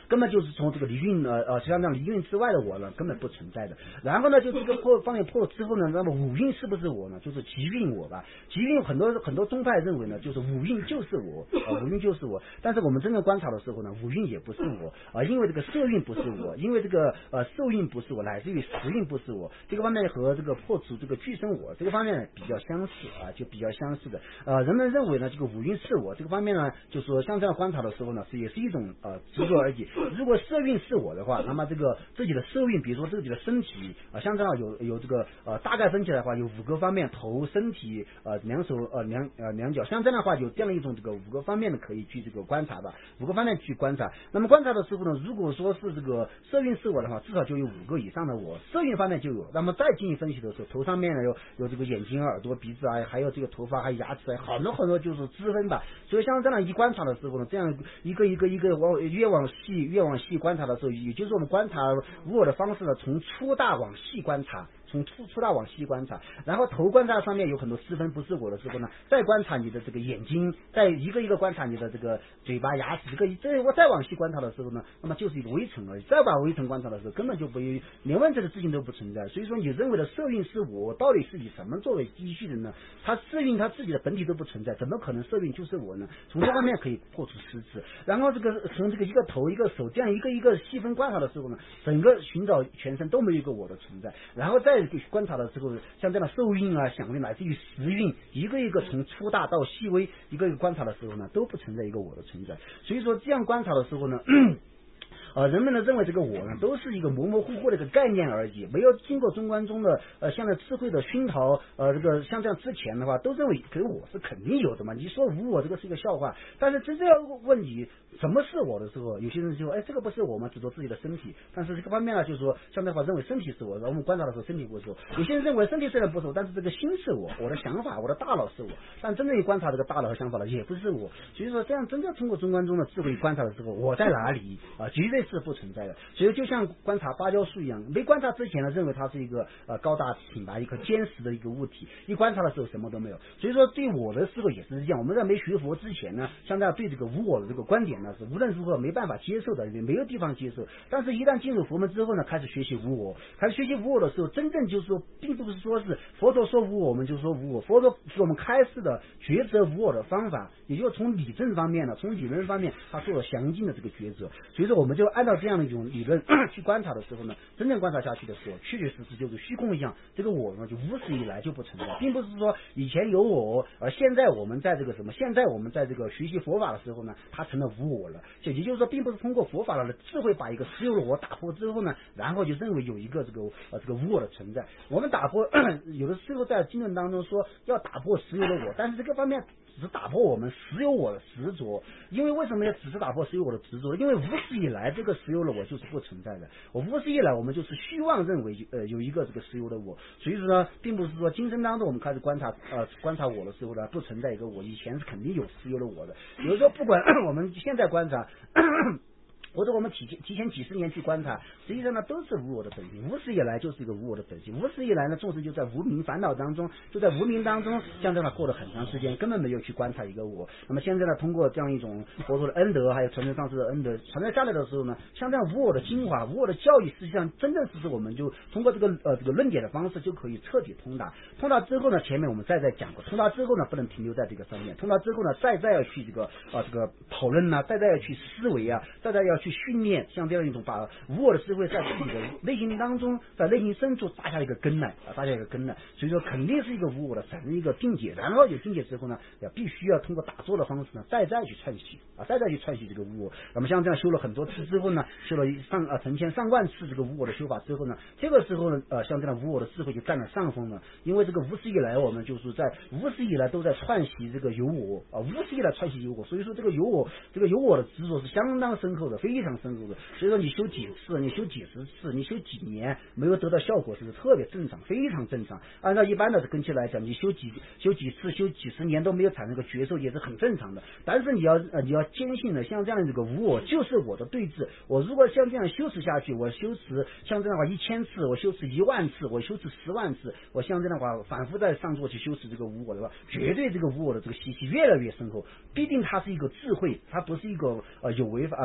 根本就是从这个离运呃呃像这样离运之外的我呢根本不存在的。然后呢就这个破方面破了之后呢，那么五蕴是不是我呢？就是即运我吧。即运很多很多宗派认为呢，就是五蕴就是我，呃、五蕴就是我。但是我们真正观察的时候呢，五蕴也不是我啊、呃，因为这个色蕴不是我，因为这个呃受蕴不是我，乃至于识蕴不是我。这个方面和这个破除这个具身我这个方面比较相似啊，就比较相似的。呃，人们认为呢，这个五蕴是我这个方面呢，就说像这样观察的时候呢，是也是一种呃执着而已。如果色蕴是我的话，那么这个自己的色蕴，比如说自己的身体啊、呃，像这样有有这个呃大概分起来的话，有五个方面：头、身体、呃两手、呃两呃两脚。像这样的话，有这样一种这个五个方面的可以去这个观察吧，五个方面去观察。那么观察的时候呢，如果说是这个色蕴是我的话，至少就有五个以上的我，色蕴方面就有。那么再进行分析的时候，头上面呢有有这个眼睛、耳朵、鼻子啊，还有这个头发，还有牙齿啊，很多很多就是支分吧。所以像这样一观察的时候呢，这样一个一个一个往越往细越往细观察的时候，也就是我们观察无我的方式呢，从粗大往细观察。从粗粗大往细观察，然后头观察上面有很多丝分不是我的时候呢，再观察你的这个眼睛，再一个一个观察你的这个嘴巴、牙齿，这个这我再往细观察的时候呢，那么就是一个微尘而已。再把微尘观察的时候，根本就不连问这个事情都不存在。所以说，你认为的色蕴是我，到底是以什么作为依据的呢？它色蕴它自己的本体都不存在，怎么可能色蕴就是我呢？从这方面可以破除失智。然后这个从这个一个头一个手这样一个一个细分观察的时候呢，整个寻找全身都没有一个我的存在。然后再观察的时候，像这样的受蕴啊、想蕴乃至于识蕴，一个一个从粗大到细微，一个一个观察的时候呢，都不存在一个我的存在。所以说这样观察的时候呢。呃，人们呢认为这个我呢都是一个模模糊糊的一个概念而已，没有经过中观中的呃像这智慧的熏陶，呃这个像这样之前的话，都认为这个我是肯定有的嘛。你说无我这个是一个笑话，但是真正要问你什么是我的时候，有些人就说，哎，这个不是我们只做自己的身体，但是这个方面呢，就是说像这话认为身体是我，然后我们观察的时候身体不是我。有些人认为身体虽然不是我，但是这个心是我，我的想法，我的大脑是我，但真正一观察这个大脑和想法呢，也不是我。所以说这样真正通过中观中的智慧观察的时候，我在哪里啊、呃，绝对是不存在的。所以就像观察芭蕉树一样，没观察之前呢，认为它是一个呃高大挺拔、一颗坚实的一个物体，一观察的时候什么都没有。所以说对我的时候也是这样，我们在没学佛之前呢，像这样对这个无我的这个观点呢，是无论如何没办法接受的，也没有地方接受。但是，一旦进入佛门之后呢，开始学习无我，开始学习无我的时候，真正就是说，并不是说是佛陀说无我，我们就说无我。佛陀给我们开示的抉择无我的方法，也就是从理证方面呢，从理论方面，他做了详尽的这个抉择。所以说，我们就按照这样的一种理论去观察的时候呢，真正观察下去的时候，确确实实就是虚空一样，这个我呢就无始以来就不存在，并不是说以前有我，而现在我们在这个什么，现在我们在这个学习佛法的时候呢，它成了无我了。就也就是说，并不是通过佛法的智慧把一个实有的我打破之后呢，然后就认为有一个这个呃这个无我的存在。我们打破有的时候在经论当中说要打破实有的我，但是这个方面只是打破我们实有我的执着。因为为什么要只是打破实有我的执着？因为无始以来这个实有的我就是不存在的。我无始以来我们就是虚妄认为呃有一个这个实有的我，所以说呢，并不是说今生当中我们开始观察呃观察我的时候呢，不存在一个我，以前是肯定有实有的我的。有的时候不管我们现在观察。或者我们提前提前几十年去观察，实际上呢都是无我的本性，无始以来就是一个无我的本性。无始以来呢，众生就在无明烦恼当中，就在无明当中，像这样过了很长时间，根本没有去观察一个我。那么现在呢，通过这样一种佛陀的恩德，还有传承上师的恩德传承下来的时候呢，像这样无我的精华、无我的教育，实际上真正是我们就通过这个呃这个论点的方式就可以彻底通达。通达之后呢，前面我们再再讲过，通达之后呢，不能停留在这个上面，通达之后呢，再再要去这个啊、呃、这个讨论呐、啊，再再要去思维啊，再再要去训练，像这样一种把无我的智慧在自己的内心当中，在内心深处打下一个根来啊，打下一个根来。所以说肯定是一个无我的产生一个境界，然后有境界之后呢，要必须要通过打坐的方式呢，再再去串习啊，再再去串习这个无我。那么像这样修了很多次之后呢，修了上啊成千上万次这个无我的修法之后呢，这个时候呢，呃，像这样无我的智慧就占了上风了。因为这个无始以来，我们就是在无始以来都在串习这个有我啊，无始以来串习有我，所以说这个有我，这个有我的执着是相当深厚的，非常深厚的。所以说你修几次，你修几十次，你修几年没有得到效果，是特别正常，非常正常。按照一般的根基来讲，你修几修几次，修几十年都没有产生个觉受，也是很正常的。但是你要呃你要坚信的，像这样的这个无我就是我的对峙。我如果像这样修持下去，我修持像这样的话一千次，我修持一万次，我修持十万次，我像这样的话反复在上座去修持这个无我的话，绝对这个无我的这个习气越来越深厚，必定它是一个智慧，它不是一个呃有为法，不像这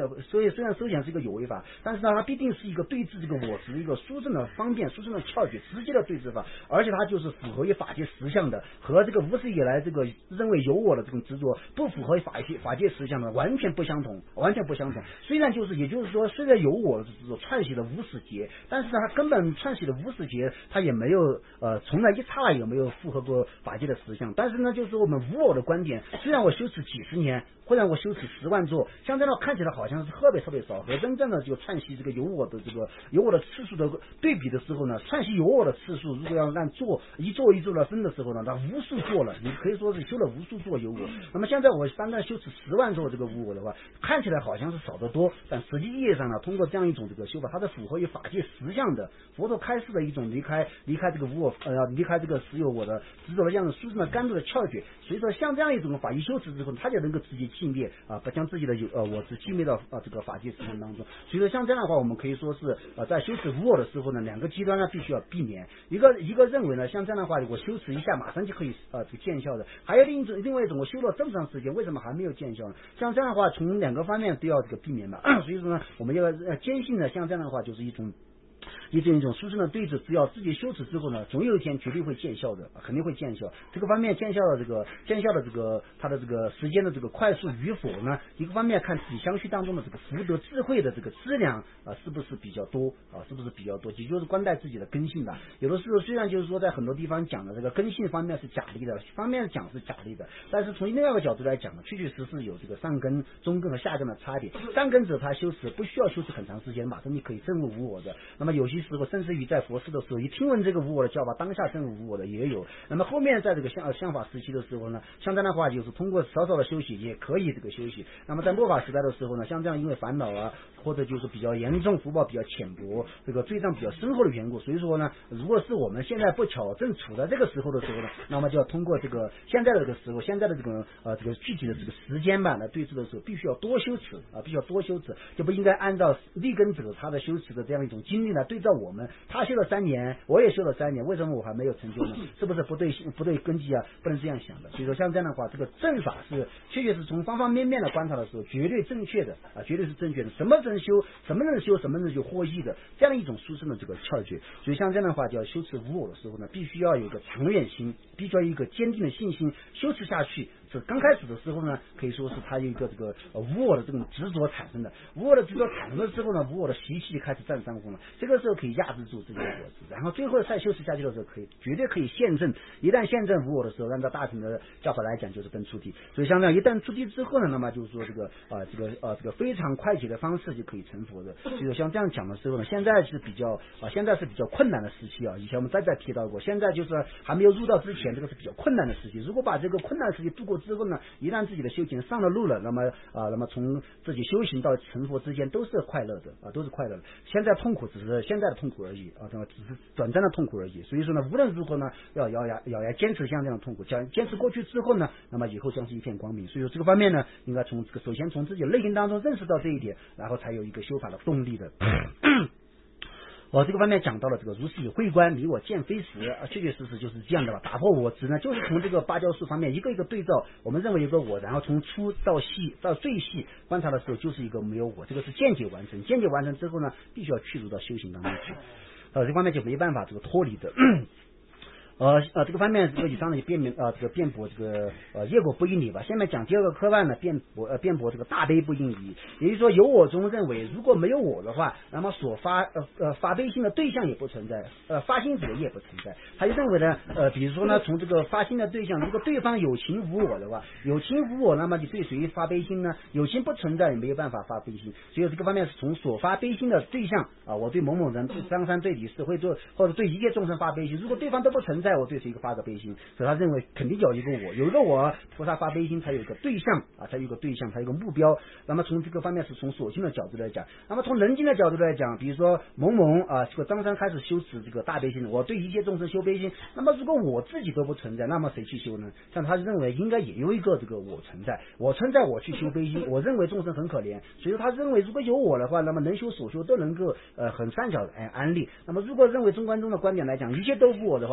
的，所以虽然收钱是一个有为法，但是呢，它必定是一个对治这个我执一个殊胜的方便、殊胜的窍诀，直接的对治法，而且它就是符合于法界实相的，和这个无始以来这个认为有我的这种执着不符合法界法界实相的完全不相同，完全不相同。虽然就是也就是说，虽然有我的执着串起了无始劫，但是呢，它根本串起了无始劫，它也没有呃从来一刹也没有符合过法界的实相。但是呢，就是我们无我的观点，虽然我修持几十年，或者我修持十万座，像这样看起来好像是特别特别少，和真正的就串习这个有我的这个有我的次数的对比的时候呢，串习有我的次数，如果要按做一做一做到深的时候呢，那无数做了，你可以说是修了无数座有我。那么现在我单单修持十万座这个无我的话，看起来好像是少得多，但实际意义上呢，通过这样一种这个修法，它是符合于法界实相的，佛陀开示的一种离开离开这个无我呃离开这个实有我的执着的这样的殊胜的甘露的窍诀。所以说像这样一种法一修持之后，他就能够直接寂灭啊，不将自己的有呃我执寂灭到啊这个法界实相当中。所以说像这样的话，我们可以说是呃在修持无我的时候呢，两个极端呢必须要避免。一个一个认为呢，像这样的话，我修持一下马上就可以呃这个见效的；还有另一种另外一种，我修了这么长时间，为什么还没有见效呢？像这样的话，从两个方面都要这个避免嘛。所以说呢，我们要呃坚信呢，像这样的话就是一种。一种一种殊胜的对治，只要自己修持之后呢，总有一天绝对会见效的，肯定会见效。这个方面见效的这个见效的这个它的这个时间的这个快速与否呢，一个方面看自己相续当中的这个福德智慧的这个质量啊、呃、是不是比较多啊、呃、是不是比较多，也就是观待自己的根性吧。有的时候虽然就是说在很多地方讲的这个根性方面是假立的，方面讲是假立的，但是从另外一个角度来讲呢，确确实实有这个上根、中根和下根的差别。上根者他修持不需要修持很长时间，马上你可以证悟无我的。那么有些时候甚至于在佛事的时候，一听闻这个无我的教法，当下证悟无我的也有。那么后面在这个相相法时期的时候呢，像这样的话就是通过少少的休息也可以这个休息。那么在末法时代的时候呢，像这样因为烦恼啊，或者就是比较严重，福报比较浅薄，这个罪障比较深厚的缘故，所以说呢，如果是我们现在不巧正处在这个时候的时候呢，那么就要通过这个现在的这个时候，现在的这个呃这个具体的这个时间吧来对治的时候，必须要多修持啊，必须要多修持，就不应该按照立根者他的修持的这样一种经历来对照我们。他修了三年，我也修了三年，为什么我还没有成就呢？是不是不对不对根基啊？不能这样想的。所以说像这样的话，这个正法是确确实从方方面面的观察的时候，绝对正确的啊，绝对是正确的。什么人修，什么人修，什么人就获益的，这样一种殊胜的这个窍诀。所以像这样的话，叫修持无我的时候呢，必须要有一个长远心，必须要有一个坚定的信心，修持下去。是刚开始的时候呢，可以说是他有一个这个呃无我的这种执着产生的，无我的执着产生了之后呢，无我的习气开始占上风了。这个时候可以压制住这个我执，然后最后再修持下去的时候，可以绝对可以现证。一旦现证无我的时候，按照大乘的教法来讲，就是登出地。所以像这样一旦出地之后呢，那么就是说这个啊、呃、这个呃这个非常快捷的方式就可以成佛的。所以说像这样讲的时候呢，现在是比较啊、呃、现在是比较困难的时期啊。以前我们再再提到过，现在就是还没有入道之前，这个是比较困难的时期。如果把这个困难的时期度过之后呢，一旦自己的修行上了路了，那么啊、呃，那么从自己修行到成佛之间都是快乐的啊，都是快乐的。现在痛苦只是现在的痛苦而已啊，那么只是短暂的痛苦而已。所以说呢，无论如何呢，要要要要要坚持像这样的痛苦，坚坚持过去之后呢，那么以后将是一片光明。所以说这个方面呢，应该从这个首先从自己内心当中认识到这一点，然后才有一个修法的动力的。我、哦、这个方面讲到了这个如是以慧观，离我见非实，啊，确确实实就是这样的吧。打破我执呢，就是从这个芭蕉树方面一个一个对照，我们认为有个我，然后从粗到细到最细观察的时候，就是一个没有我，这个是见解完成。见解完成之后呢，必须要去入到修行当中去，呃，这方面就没办法这个脱离的。呃呃，这个方面这个以上呢辩明呃这个辩驳这个呃业果不应理吧。下面讲第二个科案呢，辩驳呃辩驳这个大悲不应理，也就是说有我中认为，如果没有我的话，那么所发呃呃发悲心的对象也不存在，呃发心者也不存在。他就认为呢，呃比如说呢，从这个发心的对象，如果对方有情无我的话，有情无我，那么你对谁发悲心呢？有情不存在，你没有办法发悲心。所以这个方面是从所发悲心的对象啊，我对某某人、对张三、对李四会做，或者对一切众生发悲心。如果对方都不存在，在我对谁发个悲心，所以他认为肯定有一个我，有一个我，菩萨发悲心才有一个对象啊，才有一个对象，才有一个目标。那么从这个方面是从所性的角度来讲，那么从人境的角度来讲，比如说某某啊，这个张三开始修持这个大悲心，我对一切众生修悲心，那么如果我自己都不存在，那么谁去修呢？像他认为应该也有一个这个我存在，我存在我去修悲心，我认为众生很可怜，所以他认为如果有我的话，那么能修所修都能够呃很善巧的安利。那么如果认为中观中的观点来讲，一切都无我的话，能修所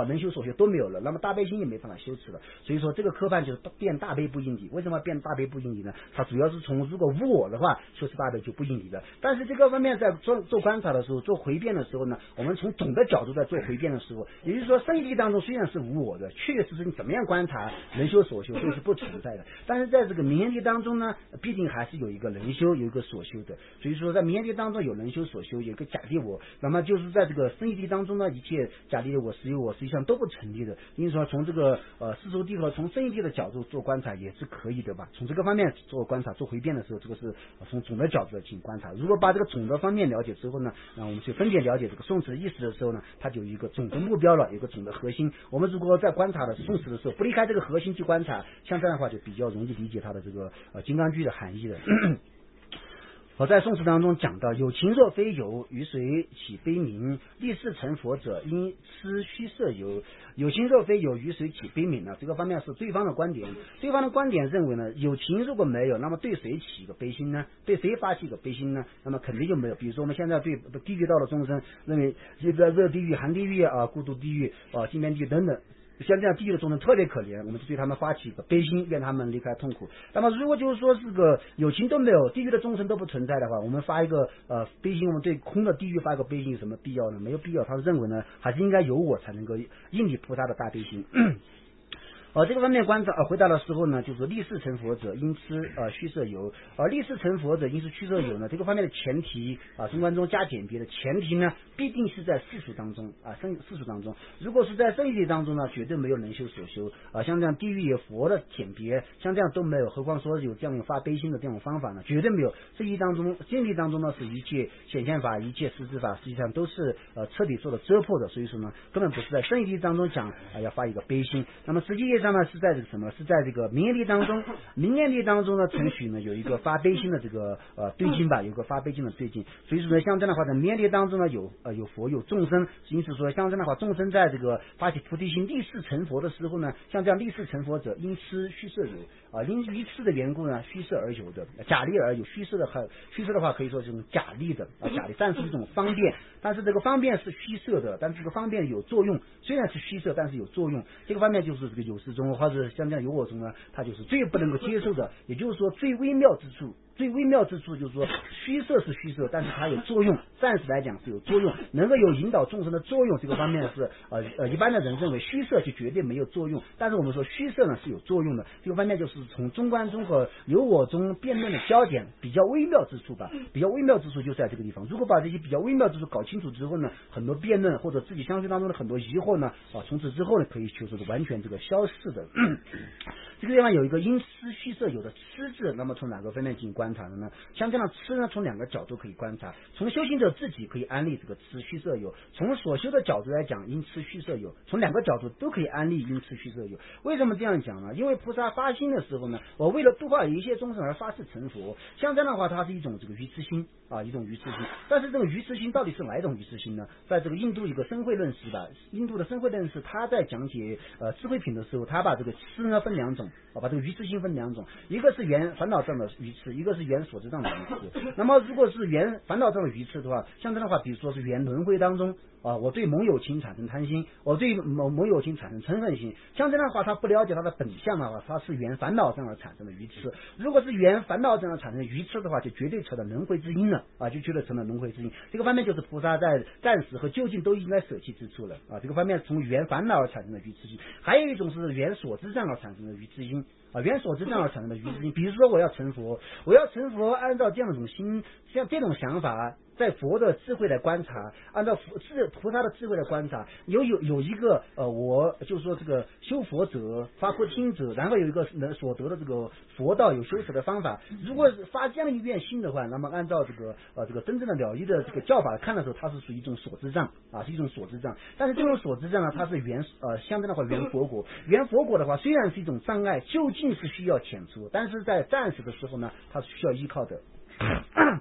所学都没有了，那么大悲心也没办法修持了。所以说这个科判就是变大悲不应理。为什么变大悲不应理呢？它主要是从如果无我的话，修持大悲就不应理了。但是这个方面在做做观察的时候，做回变的时候呢，我们从总的角度在做回变的时候，也就是说圣义当中虽然是无我的，确确实实你怎么样观察人修所修都是不存在的。但是在这个名言力当中呢，毕竟还是有一个人修，有一个所修的。所以说在名言力当中有人修所修，有一个假立我，那么就是在这个圣义力当中呢，一切假立我实有我实际上都不成立的。因此说从这个呃世俗谛和从圣义谛的角度做观察也是可以的吧。从这个方面做观察做回变的时候，这个是从总的角度进行观察。如果把这个总的方面了解之后呢，那我们去分别了解这个宋词意思的时候呢，它就有一个总的目标了，有一个总的核心。我们如果在观察的宋词的时候不离开这个核心去观察，像这样的话就比较容易理解它的这个呃金刚句的含义的。我在宋词当中讲到，有情若非有，于谁起悲悯？立誓成佛者，因痴虚设有。有情若非有，于谁起悲悯呢？这个方面是对方的观点。对方的观点认为呢，有情如果没有，那么对谁起一个悲心呢？对谁发起一个悲心呢？那么肯定就没有。比如说我们现在对地狱道的众生，认为这个热地狱、寒地狱啊、孤独地狱啊、金边地狱等等。像这样地狱的众生特别可怜，我们就对他们发起一个悲心，愿他们离开痛苦。那么如果就是说是个有情都没有，地狱的众生都不存在的话，我们发一个呃悲心，我们对空的地狱发一个悲心有什么必要呢？没有必要。他认为呢，还是应该有我才能够应理菩萨的大悲心。呃，这个方面观察，呃，回答的时候呢，就是立誓成佛者，因痴呃虚设有。而、呃、立誓成佛者，因是虚设有呢，这个方面的前提啊，中观中加简别的前提呢，必定是在世俗当中啊，圣世俗当中。如果是在圣义当中呢，绝对没有人修所修啊，像这样地狱有佛的简别，像这样都没有，何况说有这样发悲心的这种方法呢？绝对没有。圣义当中，经义当中呢，是一切显现法、一切实质法，实际上都是呃彻底做了遮破的，所以说呢，根本不是在圣义当中讲啊、呃、要发一个悲心。那么实际上呢，是在这个什么？是在这个名言力当中，名言力当中呢，程序呢有一个发悲心的这个呃对境吧，有个发悲心的对境。所以说呢，像这样的话，在名言力当中呢，有呃有佛有众生，因此说像这样的话，众生在这个发起菩提心、立誓成佛的时候呢，像这样立誓成佛者，因痴虚设有啊，因于痴的缘故呢，虚设而有的，假立而有。虚设的话，虚设的话可以说是一种假立的啊，假立，但是一种方便，但是这个方便是虚设的，但是这个方便有作用，虽然是虚设，但是有作用。这个方面就是这个有事中或者像这样有我中呢，它就是最不能够接受的，也就是说最微妙之处。最微妙之处就是说，虚设是虚设，但是它有作用，暂时来讲是有作用，能够有引导众生的作用。这个方面是呃呃，一般的人认为虚设就绝对没有作用，但是我们说虚设呢是有作用的。这个方面就是从中观中和有我中辩论的焦点比较微妙之处吧，比较微妙之处就在这个地方。如果把这些比较微妙之处搞清楚之后呢，很多辩论或者自己相续当中的很多疑惑呢，啊，从此之后呢，可以就是完全这个消逝的。这个地方有一个因痴虚设有的痴字，那么从哪个方面进行观察的呢？像这样的痴呢，从两个角度可以观察。从修行者自己可以安立这个痴虚设有，从所修的角度来讲，因痴虚设有，从两个角度都可以安立因痴虚设有。为什么这样讲呢？因为菩萨发心的时候呢，我为了度化一切众生而发誓成佛，像这样的话，它是一种这个愚痴心啊，一种愚痴心。但是这个愚痴心到底是哪一种愚痴心呢？在这个印度一个生慧论师吧，印度的生慧论师他在讲解呃智慧品的时候，他把这个痴呢分两种。啊，把这个愚痴心分两种，一个是原烦恼障的愚痴，一个是原所知障的愚痴。那么如果是原烦恼障的愚痴的话，像这样的话，比如说是原轮回当中啊，我对盟友情产生贪心，我对某盟友情产生嗔恨心，像这样的话，他不了解他的本相的话，他是原烦恼障而产生的愚痴。如果是原烦恼障而产生的愚痴的话，就绝对成了轮回之因了啊，就绝对成了轮回之因。这个方面就是菩萨在暂时和究竟都应该舍弃之处了啊。这个方面从原烦恼而产生的愚痴心，还有一种是原所知障而产生的愚痴心。啊，原所知障而产生的愚痴心，比如说我要成佛，我要成佛，按照这样一种心，像这种想法，在佛的智慧来观察，按照佛智菩萨的智慧来观察，有有有一个呃，我就是说这个修佛者、发菩提者，然后有一个能所得的这个佛道有修持的方法。如果发这样一愿心的话，那么按照这个呃这个真正的了义的这个教法看的时候，它是属于一种所知障啊，是一种所知障。但是这种所知障呢，它是原呃相对的话原佛果，原佛果的话虽然是一种障碍，究竟是需要遣除，但是在暂时的时候呢，它是需要依靠的。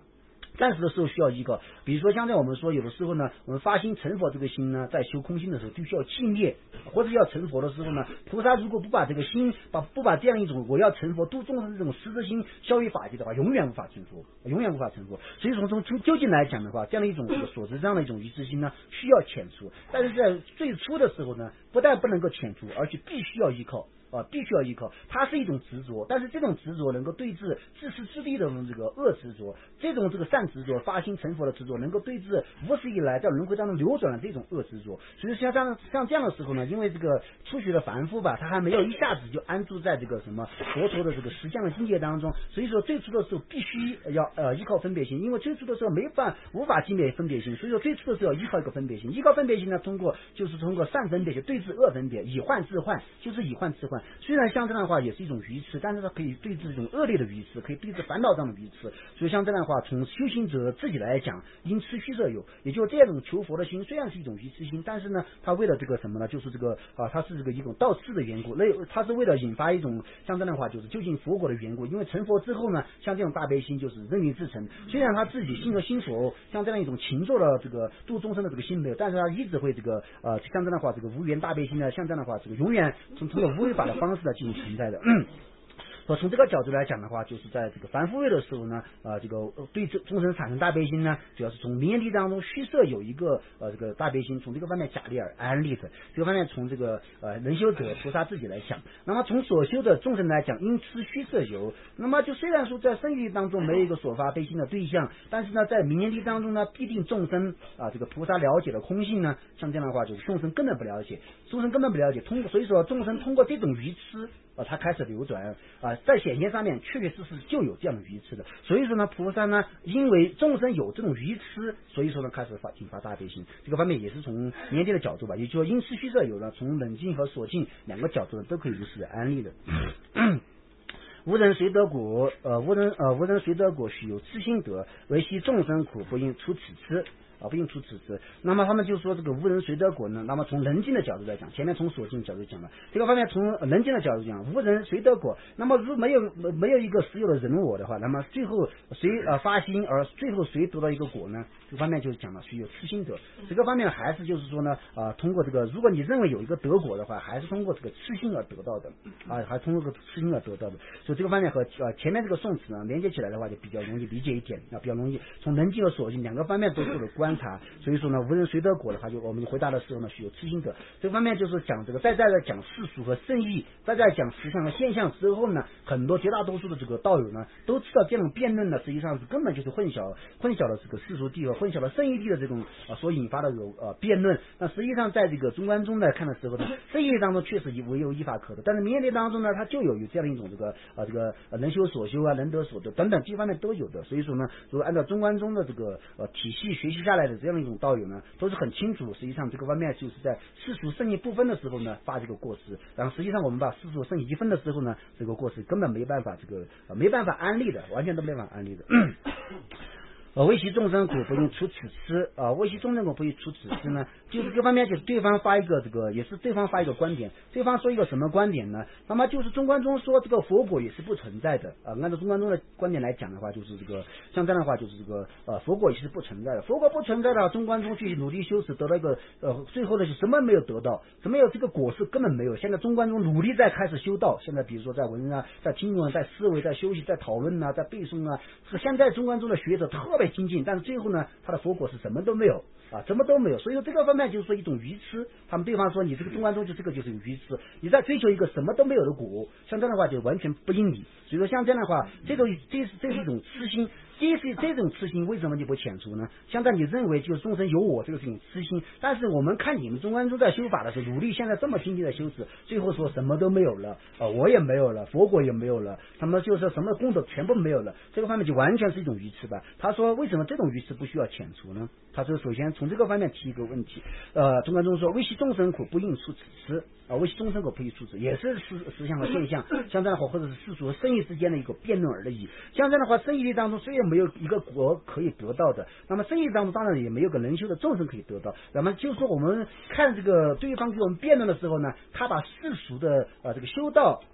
暂时的时候需要依靠。比如说像在我们说有的时候呢，我们发心成佛这个心呢，在修空心的时候就需要寂灭，或者要成佛的时候呢，菩萨如果不把这个心，把不把这样一种我要成佛度众生这种实质心消于法界的话，永远无法成佛，永远无法成佛。所以从从究竟来讲的话，这样的一种这个所知上的一种愚痴心呢，需要遣除。但是在最初的时候呢，不但不能够遣除，而且必须要依靠。啊，必须要依靠，它是一种执着，但是这种执着能够对治自私自利的这个恶执着，这种这个善执着、发心成佛的执着，能够对治无始以来在轮回当中流转的这种恶执着。所以像这样像这样的时候呢，因为这个初学的凡夫吧，他还没有一下子就安住在这个什么佛陀的这个实相的境界当中，所以说最初的时候必须要呃依靠分别心，因为最初的时候没法无法经灭分别心，所以说最初的时候要依靠一个分别心，依靠分别心呢，通过就是通过善分别去对治恶分别，以幻治幻，就是以幻治幻。虽然像这样的话也是一种愚痴，但是它可以对治这种恶劣的愚痴，可以对治烦恼上的愚痴。所以像这样的话，从修行者自己来讲，因痴虚设有，也就是这种求佛的心虽然是一种愚痴心，但是呢，他为了这个什么呢？就是这个啊，他是这个一种道次的缘故，那他是为了引发一种像这样的话，就是究竟佛果的缘故。因为成佛之后呢，像这种大悲心就是人云自成，虽然他自己信和心佛，像这样一种勤做的这个度众生的这个心没有，但是他一直会这个呃，像这样的话，这个无缘大悲心呢，像这样的话，这个永远从通过无为法的方式来进行存在的。嗯说从这个角度来讲的话，就是在这个凡夫位的时候呢，呃，这个对众生产生大悲心呢，主要是从名言地当中虚设有一个呃这个大悲心，从这个方面假立而安立的。这个方面从这个呃人修者菩萨自己来讲，那么从所修的众生来讲，因此虚设有。那么就虽然说在生意当中没有一个所发悲心的对象，但是呢，在名言地当中呢，必定众生啊、呃、这个菩萨了解的空性呢，像这样的话，就是众生根本不了解，众生根本不了解，通过所以说众生通过这种愚痴。啊，它开始流转啊、呃，在显现上面确确实实就有这样的愚痴的，所以说呢，菩萨呢，因为众生有这种愚痴，所以说呢，开始发引发大悲心，这个方面也是从年纪的角度吧，也就是说因痴虚设有了，从冷静和所静两个角度呢，都可以如实安利的。无人随得果，呃，无人呃，无人随得果，须有痴心得，唯惜众生苦，不应出此痴。啊，不应出此事。那么他们就说这个无人随得果呢，那么从人境的角度来讲，前面从所境角度讲了，这个方面从人境的角度讲，无人随得果。那么如没有没有一个实有的人我的话，那么最后谁呃发心而最后谁得到一个果呢？这个方面就是讲了需有痴心得。这个方面还是就是说呢，啊、呃，通过这个，如果你认为有一个得果的话，还是通过这个痴心而得到的啊，还通过这个痴心而得到的。所以这个方面和呃前面这个宋词呢连接起来的话，就比较容易理解一点啊，比较容易从人境和所境两个方面都做了关。所以说呢，无人随得果的话，就我们回答的时候呢，需有痴心得。这方面就是讲这个，在在在讲世俗和圣意，在在讲实相和现象之后呢，很多绝大多数的这个道友呢，都知道这种辩论呢，实际上是根本就是混淆混淆了这个世俗谛和混淆了圣意谛的这种呃所引发的有呃辩论。那实际上在这个中观中来看的时候呢，圣意谛当中确实唯有依法可得，但是名言谛当中呢，它就有有这样一种这个呃这个呃能修所修啊，能得所得等等这方面都有的。所以说呢，如果按照中观中的这个呃体系学习下来的这样一种道友呢，都是很清楚，实际上这个方面就是在世俗圣意不分的时候呢，发这个过失，然后实际上我们把世俗圣意一分的时候呢，这个过失根本没办法这个、呃、没办法安利的，完全都没办法安利的。呃，为其众生苦，不应出此痴啊！为其众生苦，不应出此痴呢？就是这方面，就是对方发一个这个，也是对方发一个观点。对方说一个什么观点呢？那么就是中观中说这个佛果也是不存在的啊。按照中观中的观点来讲的话，就是这个像这样的话，就是这个呃佛果也是不存在的。佛果不存在的，中观中去努力修持，得到一个呃最后呢是什么没有得到，什么有这个果实根本没有。现在中观中努力在开始修道，现在比如说在文啊，在听闻，在思维，在休息，在讨论啊，在背诵啊，是现在中观中的学者特别精进，但是最后呢，他的佛果是什么都没有啊，什么都没有。所以说这个方面就是说一种愚痴。他们对方说你这个中观中就这个就是愚痴，你在追求一个什么都没有的果，像这样的话就完全不应理。所以说像这样的话，这种这是这是一种痴心。这是这种痴心为什么你不遣除呢？现在你认为就是众生有我，这个是一种痴心，但是我们看你们中观中在修法的时候，努力现在这么精进的修持，最后说什么都没有了，呃，我也没有了，佛果也没有了，他们就是什么功德全部没有了，这个方面就完全是一种愚痴吧。他说为什么这种愚痴不需要遣除呢？他说首先从这个方面提一个问题，呃，中观中说为其众生苦，不应出此痴啊，为其众生苦不应出此，也是实实相和现象，像这样的话或者是世俗和圣意之间的一个辩论而已。像这样的话，圣意当中虽然没有一个果可以得到的，那么圣意当中当然也没有个能修的众生可以得到。那么就是说我们看这个对方给我们辩论的时候呢，他把世俗的呃这个修道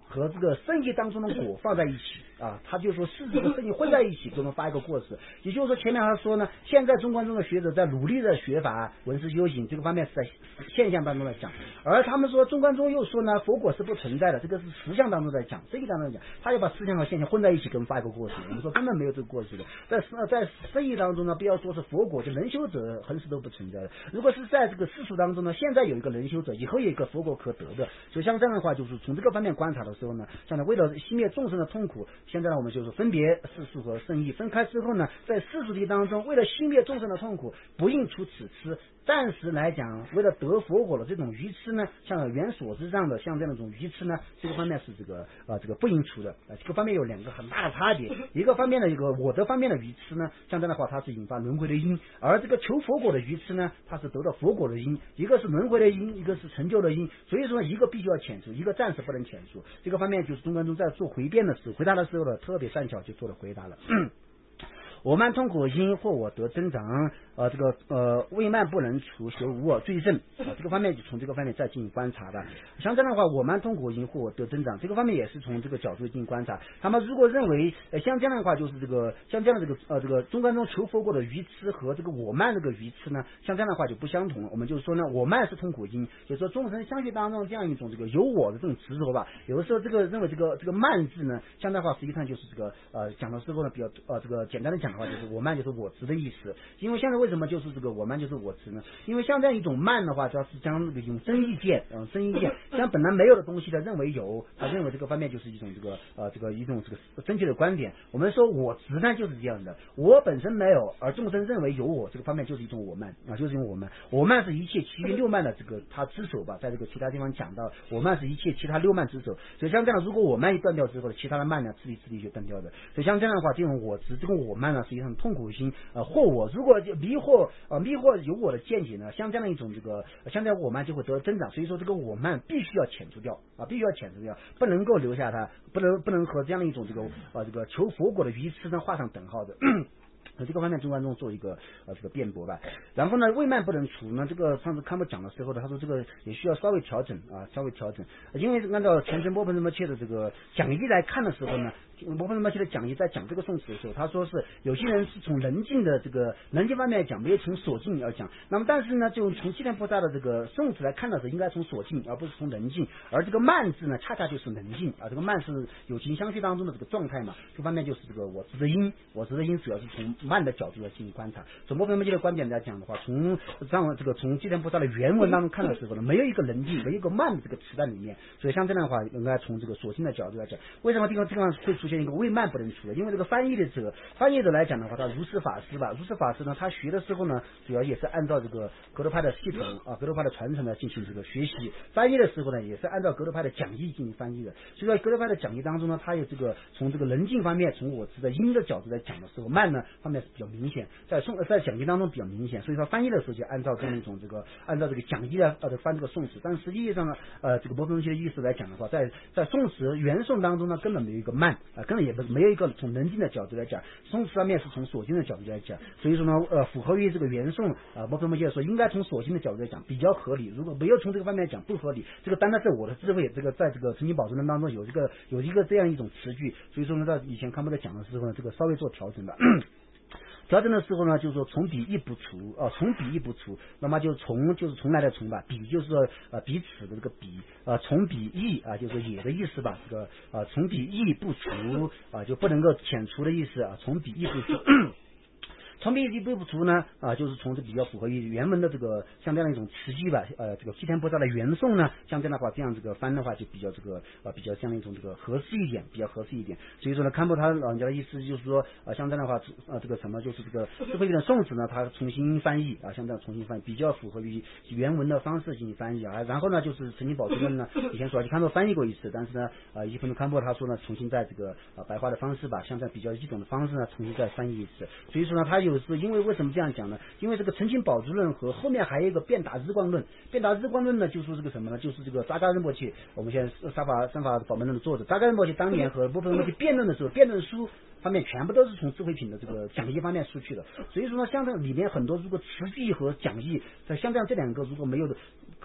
和这个生意当中的果放在一起啊，他就说事实和生意混在一起，给我们发一个过失。也就是说，前面他说呢，现在中观中的学者在努力的学法、闻思修行，这个方面是在现象当中来讲，而他们说中观中又说呢，佛果是不存在的，这个是实相当中在讲，生意当中讲，他就把实相和现象混在一起，给我们发一个过失。我们说根本没有这个过失的，在在生意当中呢，不要说是佛果，就能修者恒时都不存在的。如果是在这个世俗当中呢，现在有一个能修者，以后有一个佛果可得的，所以像这样的话，就是从这个方面观察的时候呢，像为了熄灭众生的痛苦，现在呢我们就是分别世俗和圣意分开之后呢，在世俗地当中，为了熄灭众生的痛苦，不应出此痴。暂时来讲，为了得佛果的这种愚痴呢，像原所知上的像这样一种愚痴呢，这个方面是这个呃这个不应出的。呃，这个方面有两个很大的差别。一个方面的一个我得方面的愚痴呢，像这样的话，它是引发轮回的因；而这个求佛果的愚痴呢，它是得到佛果的因。一个是轮回的因，一个是成就的因。所以说，一个必须要遣除，一个暂时不能遣除。这个方面就是中观中在做回辩的时候，回答的时候呢，特别善巧就做了回答了。我慢痛苦因或我得增长，呃，这个呃未慢不能除，修无我罪证啊，这个方面就从这个方面再进行观察的。像这样的话，我慢痛苦因或我得增长，这个方面也是从这个角度进行观察。他们如果认为，呃，像这样的话，就是这个像这样的这个呃这个中观中求佛果的愚痴和这个我慢这个愚痴呢，像这样的话就不相同了。我们就是说呢，我慢是痛苦因，就是说众生相续当中这样一种这个有我的这种执着吧。有的时候这个认为这个这个慢字呢，像这样的话实际上就是这个呃讲的时候呢比较呃这个简单的讲的话，就是我慢就是我执的意思。因为现在为什么就是这个我慢就是我执呢？因为像这样一种慢的话，它是将这个用真意见，嗯，真意见将本来没有的东西的认为有，他认为这个方面就是一种这个呃这个一种这个正确的观点。我们说我执呢就是这样的，我本身没有，而众生认为有我，这个方面就是一种我慢啊，就是一种我慢。我慢是一切其余六慢的这个他之首吧，在这个其他地方讲到，我慢是一切其他六慢之首。所以像这样，如果我慢一断掉之后，其他的慢呢自己自己就断掉的。所以像这样的话，这种我执，这种我慢呢，实际上痛苦心呃惑我，如果迷惑呃迷惑有我的见解呢，像这样一种这个像这样我慢就会得增长。所以说这个我慢必须要遣除掉啊，必须要遣除掉，不能够留下它，不能不能和这样的一种这个呃这个求佛果的愚痴呢画上等号的。呃，这个方面中观中做一个呃这个辩驳吧。然后呢，未慢不能除呢，这个上次看不讲的时候呢，他说这个也需要稍微调整啊，稍微调整。因为按照前尘波本什么切的这个讲义来看的时候呢，波本什么切的讲义在讲这个宋词的时候，他说是有些人是从能境的这个能境方面讲，没有从所境要讲。那么但是呢，就从济天菩萨的这个宋词来看的时候，应该从所境而不是从能境。而这个慢字呢，恰恰就是能境啊，这个慢是有情相续当中的这个状态嘛。这方面就是这个我执的因，我执的因主要是从慢的角度来进行观察。从波本的观点来讲的话，从让这个从济天菩萨的原文当中看的时候呢，没有一个能境，没有一个慢的这个词在里面。所以像这样的话，应该从这个所性的角度来讲，为什么这个地方会出现一个未慢不能除的？因为这个翻译的者，翻译者来讲的话，他如实法师吧，如实法师呢，他学的时候呢，主要也是按照这个格罗派的系统啊，格罗派的传承呢进行这个学习。翻译的时候呢，也是按照格罗派的讲义进行翻译的。所以说格罗派的讲义当中呢，他有这个从这个能境方面，从我执的因的角度来讲的时候，慢呢方面是比较明显，在宋在讲义当中比较明显。所以说翻译的时候就按照这样一种这个按照这个讲义的呃翻这个宋词，但实际上呢，呃这个波本的意思来讲的话，在在宋词原宋当中呢，根本没有一个慢啊、呃，根本也不没有一个从能境的角度来讲，宋词方面是从所境的角度来讲。所以说呢，呃符合于这个原宋啊，波本就说应该从所境的角度来讲比较合理。如果没有从这个方面讲不合理，这个单单是我的智慧，这个在这个澄清宝尊当中有一个有一个这样一种词句。所以说呢，在以前看不在讲的时候呢，这个稍微做调整的。调整的时候呢，就是说从彼亦不除啊，从彼亦不除，那么就从就是从来的从吧，彼就是说呃彼此的这个彼啊，从彼亦啊，就是也的意思吧，这个啊从彼亦不除啊，就不能够遣除的意思啊，从彼亦不除。从彼亦不除呢啊，就是从这比较符合于原文的这个像这样一种词句吧，呃，这个济天菩萨的原颂呢，像这样的话，这样这个翻的话就比较这个呃比较这样一种这个合适一点，比较合适一点。所以说呢，堪布他老人家的意思就是说，呃，像这样的话，呃，这个什么就是这个智慧的宋词呢，他重新翻译啊，像这样重新翻译，比较符合于原文的方式进行翻译啊。然后呢，就是澄清宝尊呢，以前说就堪布翻译过一次，但是呢，呃，一分钟堪布他说呢，重新在这个呃白话的方式吧，像这样比较易懂的方式呢，重新再翻译一次。所以说呢，他有时因为为什么这样讲呢？因为这个澄清宝珠论和后面还有一个辩答日光论，辩答日光论呢，就说这个什么呢？就是这个扎嘎仁波切，我们现在三法三法宝门论的作者扎嘎仁波切当年和波本仁波切辩论的时候，辩论书方面全部都是从智慧品的这个讲义方面出去的。所以说呢，像这里面很多如果词句和讲义，在像这样这两个如果没有的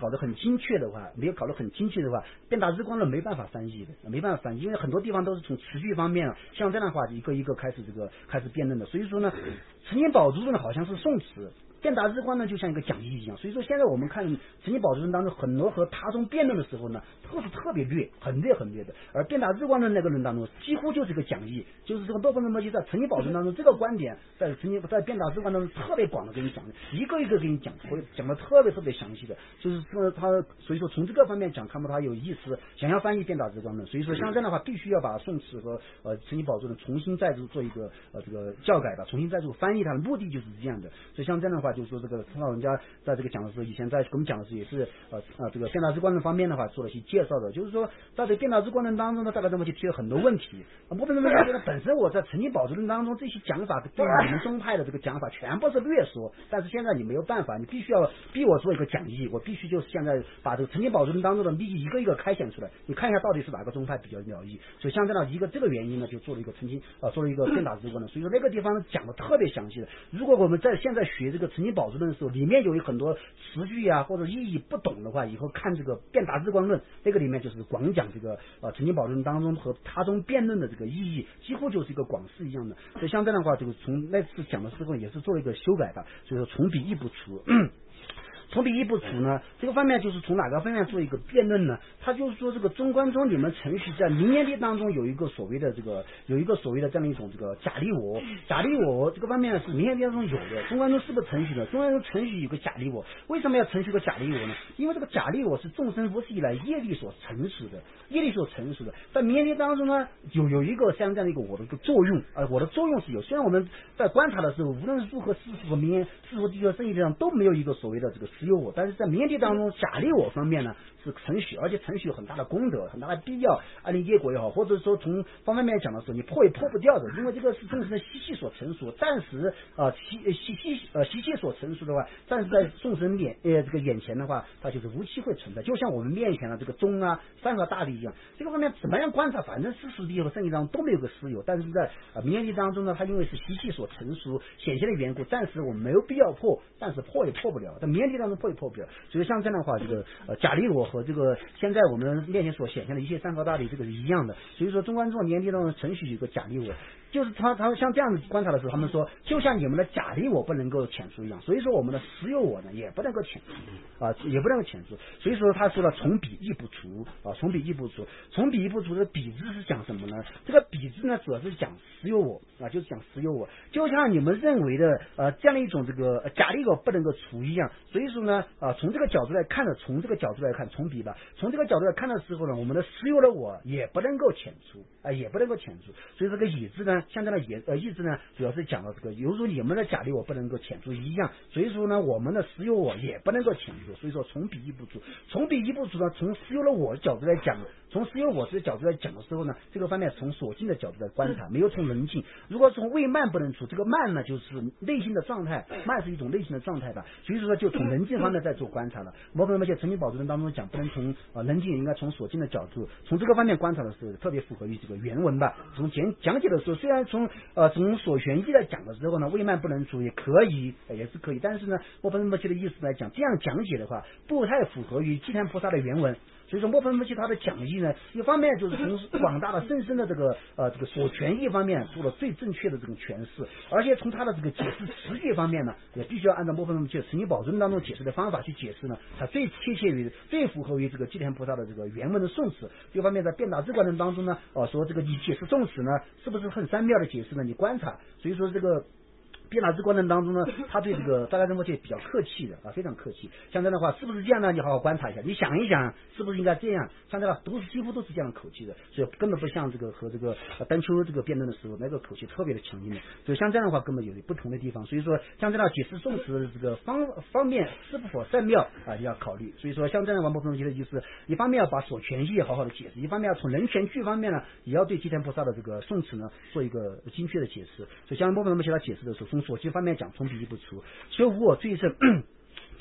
搞得很精确的话，没有搞得很精确的话，变大日光论没办法翻译的，没办法翻译，因为很多地方都是从词句方面，像这样的话一个一个开始这个开始辩论的。所以说呢，陈经宝珠论好像是宋词。变大日光呢，就像一个讲义一样，所以说现在我们看陈经宝珠论当中很多和他中辩论的时候呢，都是特别略，很略很略的。而变大日光论那个论当中，几乎就是个讲义，就是这个多分的逻辑在陈经宝珠论当中，这个观点在陈经在变大日光当中特别广的跟你讲，一个一个给你讲，会讲的特别特别详细的，就是说他，所以说从这个方面讲，看到他有意思，想要翻译变大日光论，所以说像这样的话，必须要把宋词和呃陈经宝珠论重新再做一个呃这个教改吧，重新再做翻译，它的目的就是这样的。所以像这样的话。就是说这个老人家在这个讲的时候，以前在跟我们讲的时候也是呃呃这个变大日光论方面的话做了一些介绍的，就是说在这个变大日光论当中呢，大概这么就提了很多问题。我为什么觉得本身我在陈经宝珠论当中这些讲法对你们宗派的这个讲法全部是略说，但是现在你没有办法，你必须要逼我做一个讲义，我必须就是现在把这个陈经宝珠论当中的利益一个一个开显出来，你看一下到底是哪个宗派比较了义。所以像这样一个这个原因呢，就做了一个陈经呃做了一个变大日光论。所以说那个地方讲的特别详细的。如果我们在现在学这个陈经宝珠论的时候，里面有很多词句啊或者意义不懂的话，以后看这个变大日光论，那个里面就是广讲这个呃陈经宝珠论当中和他中辩论的这个意义，几乎就是一个广释一样的。所以像这样的话，这个从那次讲的时候也是做了一个修改的，所以说从笔亦不除。从笔亦不除呢，这个方面就是从哪个方面做一个辩论呢？他就是说这个中观中你们程序在民间地当中有一个所谓的这个有一个所谓的这样的一种这个假立我，假立我这个方面是民间地当中有的，中观中是不是程序的？中观中程序有个假立我，为什么要程序个假立我呢？因为这个假立我是众生无始以来业力所成熟的，业力所成熟的，在民间地当中呢，有有一个像这样的一个我的一个作用，呃，我的作用是有。虽然我们在观察的时候，无论是如何世俗和民间、世俗地和生意上都没有一个所谓的这个实有我，但是在民间地当中，假立我方面呢是程序，而且程序有很大的功德，很大的必要，按照业果也好，或者说从方方面面讲的时候，你破也破不掉的，因为这个是众生的习气所成熟，暂时呃习习气呃习气所成熟的话，暂时在众生眼呃这个眼前的话，它就是无期会存在，就像我们面前的这个钟啊、山河大地一样。这个方面怎么样观察，反正世俗地和生意当中都没有个实有，但是在呃民间地当中呢，它因为是习气所成熟显现的缘故，暂时我们没有必要破，暂时破也破不了，在民间地当中破也破不了。所以像这样的话，这个呃假立我和这个现在我们面前所显现的一切山河大地这个是一样的。所以说中观众民间地当中程序有个假立我，就是他他像这样子观察的时候，他们说就像你们的假立我不能够遣除一样，所以说我们的实有我呢也不能够遣除啊，也不能够遣除。所以说他说了从彼亦不除啊，从彼亦不除，从彼亦不除的彼字是讲什么呢？这个彼字呢主要是讲实有我啊，就是讲实有我，就像你们认为的呃这样的一种这个假立我不能够除一样。所以说呢啊，从这个角度来看呢，从这个角度来看，从彼吧，从这个角度来看的时候呢，我们的实有的我也不能够遣除啊，也不能够遣除。所以这个乙字呢，像这样的也呃乙字呢，主要是讲到这个，犹如你们的假立我不能够遣除一样。所以说呢，我们的实有我也不能够遣除。所以说从彼亦不除，从彼亦不除呢，从实有的我的角度来讲，从实有我的角度来讲的时候呢，这个方面从所境的角度来观察，没有从人境。如果从未慢不能除，这个慢呢就是内心的状态，慢是一种内心的状态吧。所以说就从人境方面在做观察了。我们而且陈经宝珠论当中讲，不能从呃人境，应该从所境的角度，从这个方面观察的时候，特别符合于这个原文吧。从讲讲解的时候，虽然从呃从所玄义来讲的时候呢，未慢不能除也可以，呃、也是可以，但是呢，我本末切的意思来讲，这样讲解的话，不太符合于济天菩萨的原文。所以说莫分不弃他的讲义呢，一方面就是从广大的深深的这个呃这个所权益方面做了最正确的这种诠释，而且从他的这个解释实际方面呢，也必须要按照莫分不弃陈经宝珠论当中解释的方法去解释呢，它最贴切于最符合于这个济天菩萨的这个原文的宋词。这方面在辩达之观论当中呢，哦、呃、说这个你解释宋词呢，是不是很三妙的解释呢？你观察，所以说这个。辩达之观论当中呢，他对这个大概这么些比较客气的啊，非常客气。像这样的话，是不是这样呢？你好好观察一下，你想一想，是不是应该这样？像这个都是几乎都是这样的口气的，所以根本不像这个和这个丹丘这个辩论的时候那个口气特别的强硬的。所以像这样的话，根本有不同的地方。所以说，像这样解释宋词的这个方方面是否善妙啊，要考虑。所以说，像这样的王伯同学的意思，一方面要把所权益好好的解释，一方面要从人权句方面呢，也要对济天菩萨的这个宋词呢做一个精确的解释。所以像王伯同学他解释的时候，从所居方面讲，从彼亦不除，修无我最胜。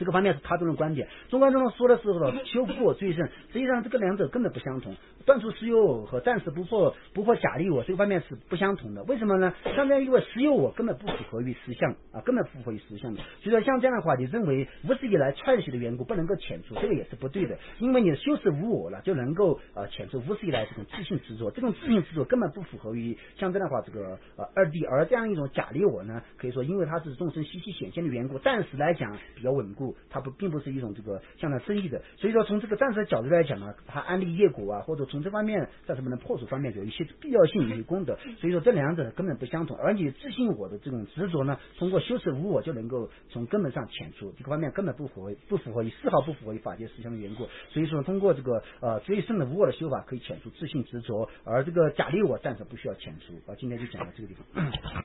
这个方面是他这种观点。中观中说的是说修复我最胜，实际上这个两者根本不相同。断除实有我和暂时不破不破假立我这个方面是不相同的。为什么呢？像这样因为实有我根本不符合于实相啊，根本不符合于实相的。所以说像这样的话，你认为无始以来串习的缘故不能够遣除，这个也是不对的。因为你修饰无我了，就能够呃遣除无始以来这种自性执着，这种自性执着根本不符合于像这样的话这个呃二谛，而这样一种假立我呢，可以说因为它是众生息息显现的缘故，暂时来讲比较稳固，它不并不是一种这个相当争议的。所以说从这个暂时的角度来讲呢，它安立业果啊，或者从这方面在什么呢破除方面有一些必要性，有一些功德。所以说这两者根本不相同，而你自性我的这种执着呢，通过修持无我就能够从根本上遣除，这个方面根本不符合不符合于丝毫不符合于法界实相的缘故。所以说通过这个呃最胜的无我的修法可以遣除自性执着，而这个假立我暂时不需要遣除啊。今天就讲到这个地方。